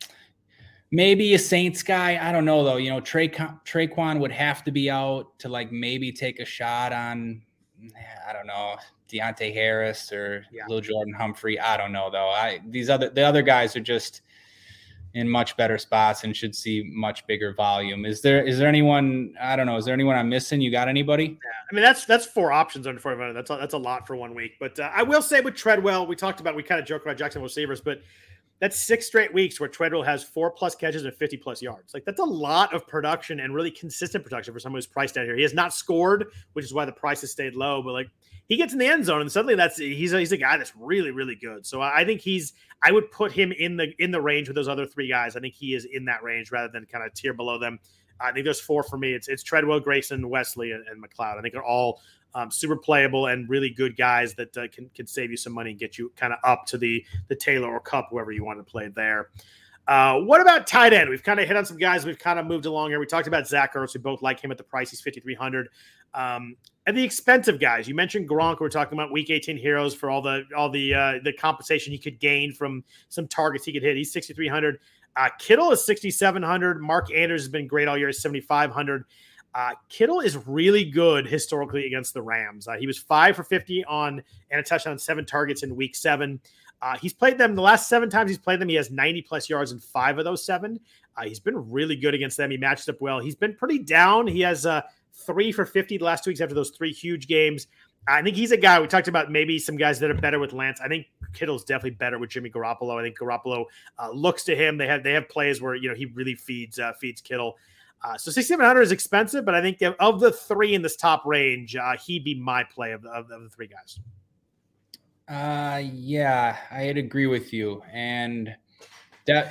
[SPEAKER 3] maybe a Saints guy. I don't know though. Traquan would have to be out to like maybe take a shot on, I don't know, Deontay Harris or Lil Jordan Humphrey. I don't know though. The other guys are just in much better spots and should see much bigger volume. Is there anyone, I don't know, is there anyone I'm missing? You got anybody?
[SPEAKER 2] Yeah. I mean, that's 4 options under 4,500. That's a lot for 1 week. But I will say with Treadwell, we kind of joke about Jacksonville receivers, but that's 6 straight weeks where Treadwell has 4+ catches and 50+ yards. Like, that's a lot of production and really consistent production for someone who's priced out here. He has not scored, which is why the price has stayed low, but like, he gets in the end zone and suddenly he's a guy that's really, really good. So I think I would put him in the range with those other 3 guys. I think he is in that range rather than kind of tier below them. I think there's 4 for me. It's Treadwell, Grayson, Wesley, and McLeod. I think they're all super playable and really good guys that can save you some money and get you kind of up to the Taylor or Kupp, whoever you want to play there. What about tight end? We've kind of hit on some guys. We've kind of moved along here. We talked about Zach Ertz. We both like him at the price. He's 5,300. And the expensive guys, you mentioned Gronk. We're talking about Week 18 heroes for all the compensation he could gain from some targets he could hit. He's 6,300. Kittle is 6,700. Mark Andrews has been great all year. 7,500. Kittle is really good historically against the Rams. He was 5 for 50 and a touchdown, 7 targets in Week 7. He's played them the last 7 times he's played them. He has 90+ yards in 5 of those 7. He's been really good against them. He matched up well. He's been pretty down. He has 3 for 50 the last 2 weeks after those 3 huge games. I think he's a guy. We talked about maybe some guys that are better with Lance. I think Kittle's definitely better with Jimmy Garoppolo. I think Garoppolo looks to him. They have plays where he really feeds Kittle. So 6,700 is expensive, but I think of the 3 in this top range, he'd be my play of the 3 guys.
[SPEAKER 3] Yeah, I'd agree with you, and that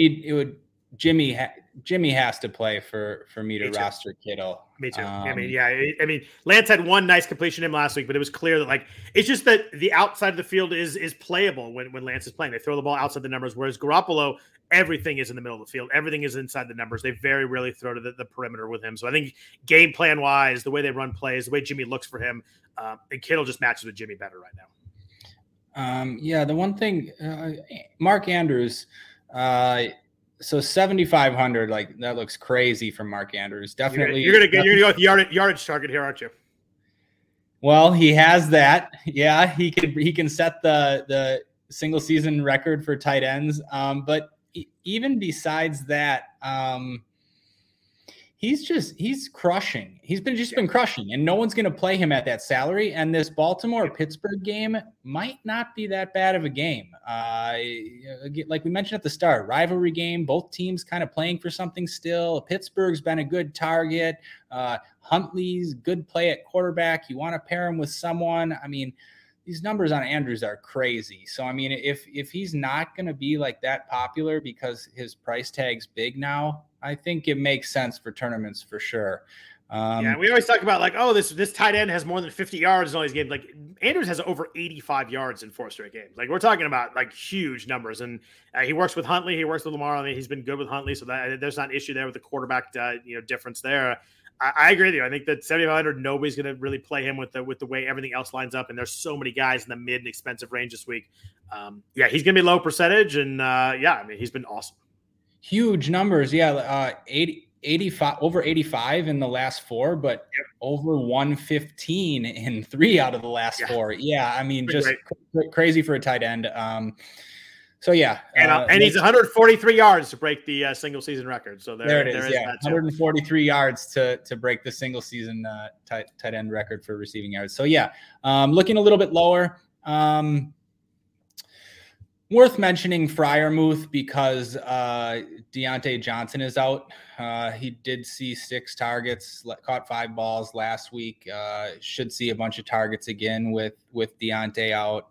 [SPEAKER 3] Jimmy has to play for me to roster Kittle.
[SPEAKER 2] Me too. I mean, Lance had 1 nice completion in last week, but it was clear that it's just that the outside of the field is playable when Lance is playing. They throw the ball outside the numbers, whereas Garoppolo, everything is in the middle of the field. Everything is inside the numbers. They very rarely throw to the perimeter with him. So I think game plan wise, the way they run plays, the way Jimmy looks for him, and Kittle just matches with Jimmy better right now.
[SPEAKER 3] The one thing, Mark Andrews, so 7,500, like that looks crazy for Mark Andrews. Definitely,
[SPEAKER 2] you're gonna go with yardage target here, aren't you?
[SPEAKER 3] Well, he has that. Yeah, he can set the single season record for tight ends. But even besides that, he's crushing. He's been crushing, and no one's going to play him at that salary. And this Baltimore-Pittsburgh game might not be that bad of a game. Like we mentioned at the start, rivalry game, both teams kind of playing for something still. Pittsburgh's been a good target. Huntley's good play at quarterback. You want to pair him with someone. I mean, these numbers on Andrews are crazy. So, I mean, if he's not going to be like that popular because his price tag's big now, I think it makes sense for tournaments for sure.
[SPEAKER 2] Yeah, we always talk about like, oh, this tight end has more than 50 yards in all these games. Like Andrews has over 85 yards in 4 straight games. Like we're talking about like huge numbers. And he works with Huntley, he works with Lamar. I mean, he's been good with Huntley, so that there's not an issue there with the quarterback, difference there. I agree with you. I think that 7,500, nobody's going to really play him with the way everything else lines up. And there's so many guys in the mid and expensive range this week. He's going to be low percentage, and I mean, he's been awesome.
[SPEAKER 3] Huge numbers, 85 over 85 in the last 4, but over 115 in 3 out of the last 4. Yeah, I mean, just crazy for a tight end. And he's 143 yards to break the single season record. So there it is. 143 yards to break the single season tight end record for receiving yards. So looking a little bit lower. Worth mentioning Freiermuth because Deontay Johnson is out. He did see 6 targets, caught 5 balls last week. Should see a bunch of targets again with Deontay out.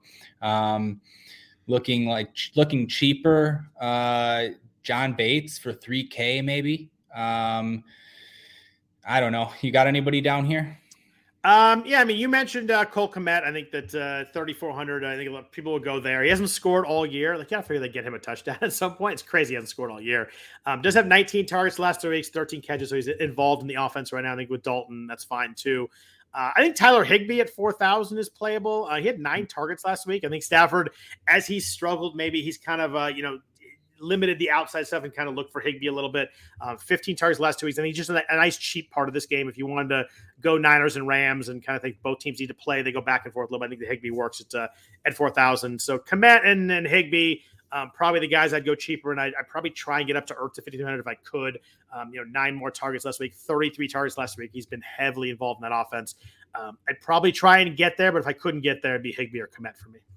[SPEAKER 3] Looking cheaper. John Bates for $3,000 maybe. I don't know. You got anybody down here?
[SPEAKER 2] I mean, you mentioned Cole Kmet. I think that 3,400. I think a lot of people will go there. He hasn't scored all year. Like, I figure they get him a touchdown at some point. It's crazy he hasn't scored all year. Does have 19 targets the last 3 weeks, 13 catches. So he's involved in the offense right now. I think with Dalton, that's fine too. I think Tyler Higbee at 4,000 is playable. He had 9 targets last week. I think Stafford, as he's struggled, maybe he's kind of limited the outside stuff and kind of look for Higbee a little bit. 15 targets the last 2 weeks. I think he's just a nice cheap part of this game. If you wanted to go Niners and Rams and kind of think both teams need to play, they go back and forth a little bit. I think the Higbee works at 4,000. So Kmet and Higbee, probably the guys I'd go cheaper, and I'd probably try and get up to Ertz at 5,200 if I could. 9 more targets last week, 33 targets last week. He's been heavily involved in that offense. I'd probably try and get there, but if I couldn't get there, it'd be Higbee or Kmet for me.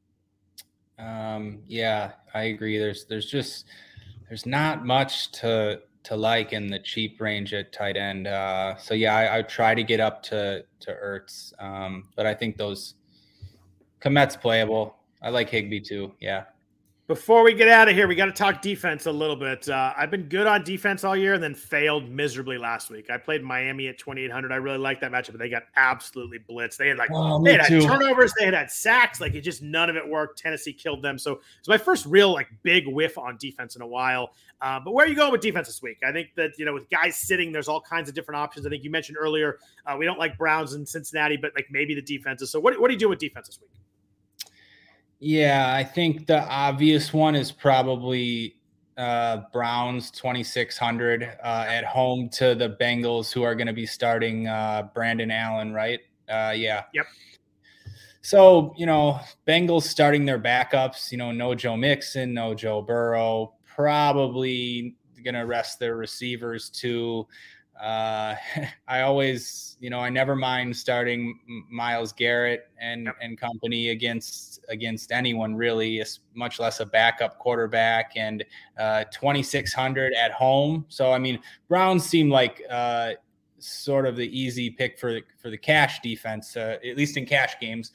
[SPEAKER 3] I agree. There's not much to like in the cheap range at tight end. I try to get up to Ertz. But I think those Kmet's playable. I like Higbee too. Yeah.
[SPEAKER 2] Before we get out of here, we got to talk defense a little bit. I've been good on defense all year and then failed miserably last week. I played Miami at 2,800. I really liked that matchup, but they got absolutely blitzed. They had turnovers. They had sacks. Like, it just, none of it worked. Tennessee killed them. So it's my first real big whiff on defense in a while. But where are you going with defense this week? I think that, with guys sitting, there's all kinds of different options. I think you mentioned earlier, we don't like Browns in Cincinnati, but maybe the defenses. So what do you do with defense this week?
[SPEAKER 3] Yeah, I think the obvious one is probably Browns 2,600 at home to the Bengals, who are going to be starting Brandon Allen, right? Yep. So, Bengals starting their backups, no Joe Mixon, no Joe Burrow, probably going to rest their receivers too. I always, I never mind starting Myles Garrett and company against anyone really, much less a backup quarterback, and 2,600 at home. So, I mean, Browns seem like sort of the easy pick for the cash defense, at least in cash games.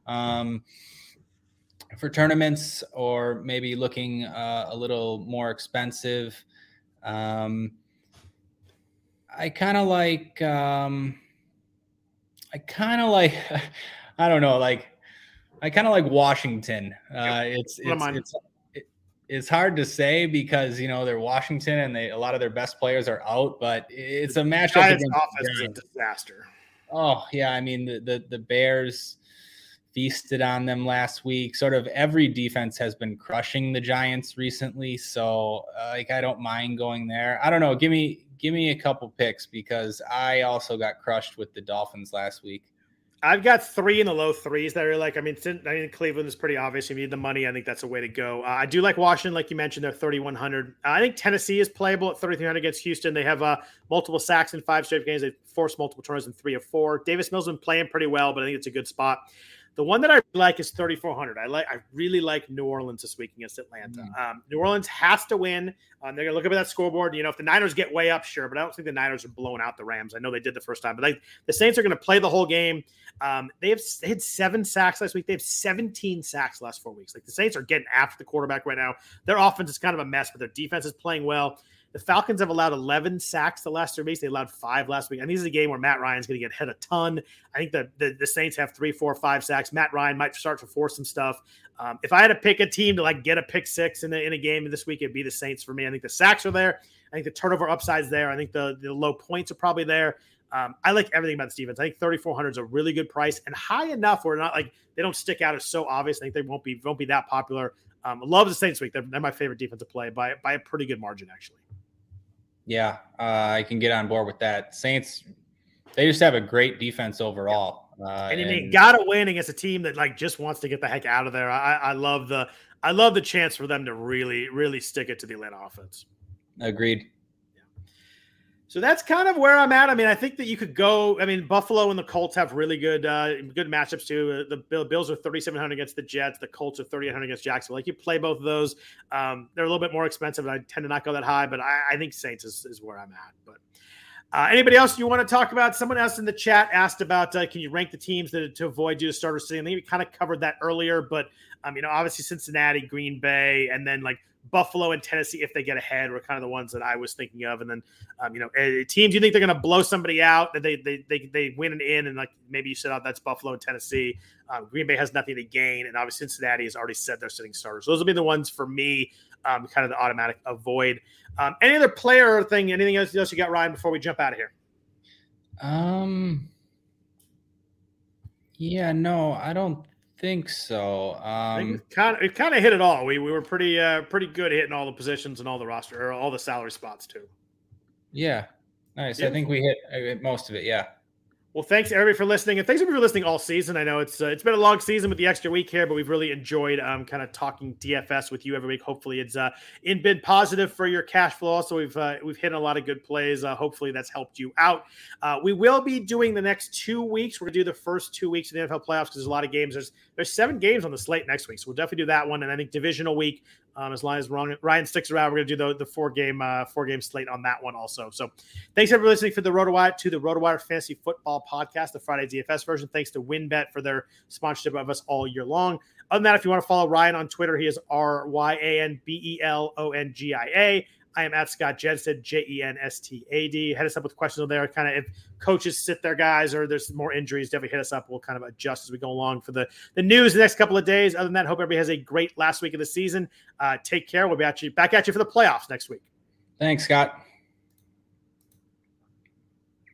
[SPEAKER 3] For tournaments, or maybe looking a little more expensive, I kind of like, I don't know, I kind of like Washington. It's hard to say because, they're Washington and a lot of their best players are out, but it's a matchup.
[SPEAKER 2] Giants' offense is a disaster.
[SPEAKER 3] Oh yeah. I mean, the Bears feasted on them last week. Sort of every defense has been crushing the Giants recently. So I don't mind going there. I don't know. Give me a couple picks because I also got crushed with the Dolphins last week.
[SPEAKER 2] I've got 3 in the low 3s that are I mean, Cleveland is pretty obvious. You need the money. I think that's a way to go. I do like Washington, like you mentioned, they're 3,100. I think Tennessee is playable at 3,300 against Houston. They have multiple sacks in 5 straight games. They forced multiple turnovers in 3 of 4. Davis Mills been playing pretty well, but I think it's a good spot. The one that I like is 3,400. I really like New Orleans this week against Atlanta. New Orleans has to win. They're going to look up at that scoreboard. If the Niners get way up, sure, but I don't think the Niners are blowing out the Rams. I know they did the first time, but the Saints are going to play the whole game. They had 7 sacks last week. They have 17 sacks last 4 weeks. The Saints are getting after the quarterback right now. Their offense is kind of a mess, but their defense is playing well. The Falcons have allowed 11 sacks the last 3 weeks. They allowed 5 last week. And this is a game where Matt Ryan's going to get hit a ton. I think the Saints have 3, 4, 5 sacks. Matt Ryan might start to force some stuff. If I had to pick a team to like get a pick 6 in a game this week, it'd be the Saints for me. I think the sacks are there. I think the turnover upside's there. I think the low points are probably there. I like everything about this defense. I think 3,400 is a really good price and high enough where not like they don't stick out as so obvious. I think they won't be that popular. I love the Saints week. They're my favorite defense to play by a pretty good margin, actually.
[SPEAKER 3] Yeah, I can get on board with that. Saints, they just have a great defense overall.
[SPEAKER 2] And you got to win against a team that like just wants to get the heck out of there. I love the chance for them to really, really stick it to the Atlanta offense.
[SPEAKER 3] Agreed.
[SPEAKER 2] So that's kind of where I'm at. I mean, I think that you could go. I mean, Buffalo and the Colts have really good matchups too. The Bills are 3,700 against the Jets. The Colts are 3,800 against Jacksonville. Like you play both of those. They're a little bit more expensive, and I tend to not go that high. But I think Saints is where I'm at. But anybody else you want to talk about? Someone else in the chat asked about can you rank the teams to avoid due to starter sitting? I think we kind of covered that earlier. But obviously Cincinnati, Green Bay, and then like Buffalo and Tennessee, if they get ahead, were kind of the ones that I was thinking of. And then, teams you think they're going to blow somebody out, that they win and in, and like maybe you said, that's Buffalo and Tennessee. Green Bay has nothing to gain, and obviously Cincinnati has already said they're sitting starters. Those will be the ones for me, kind of the automatic avoid. Any other player or thing? Anything else you got, Ryan? Before we jump out of here.
[SPEAKER 3] Yeah, no, I don't think so.
[SPEAKER 2] It kind of hit it all. We were pretty good at hitting all the positions and all the roster or all the salary spots too.
[SPEAKER 3] Yeah, nice. Beautiful. I think we hit most of it. Yeah. Well, thanks everybody for listening, and thanks everybody for listening all season. I know it's been a long season with the extra week here, but we've really enjoyed kind of talking DFS with you every week. Hopefully, it's been positive for your cash flow. Also, we've hit a lot of good plays. Hopefully, that's helped you out. We will be doing the next 2 weeks. We're gonna do the first 2 weeks of the NFL playoffs because there's a lot of games. There's 7 games on the slate next week, so we'll definitely do that one. And I think divisional week. As long as Ryan sticks around, we're going to do the 4-game slate on that one also. So thanks everybody for listening to the RotoWire Fantasy Football Podcast, the Friday DFS version. Thanks to WynnBET for their sponsorship of us all year long. Other than that, if you want to follow Ryan on Twitter, he is RyanBelongia. I am at Scott Jenstad, Jenstad. Hit us up with questions on there. Kind of if coaches sit there, guys, or there's more injuries, definitely hit us up. We'll kind of adjust as we go along for the news the next couple of days. Other than that, hope everybody has a great last week of the season. Take care. We'll be back at you for the playoffs next week. Thanks, Scott.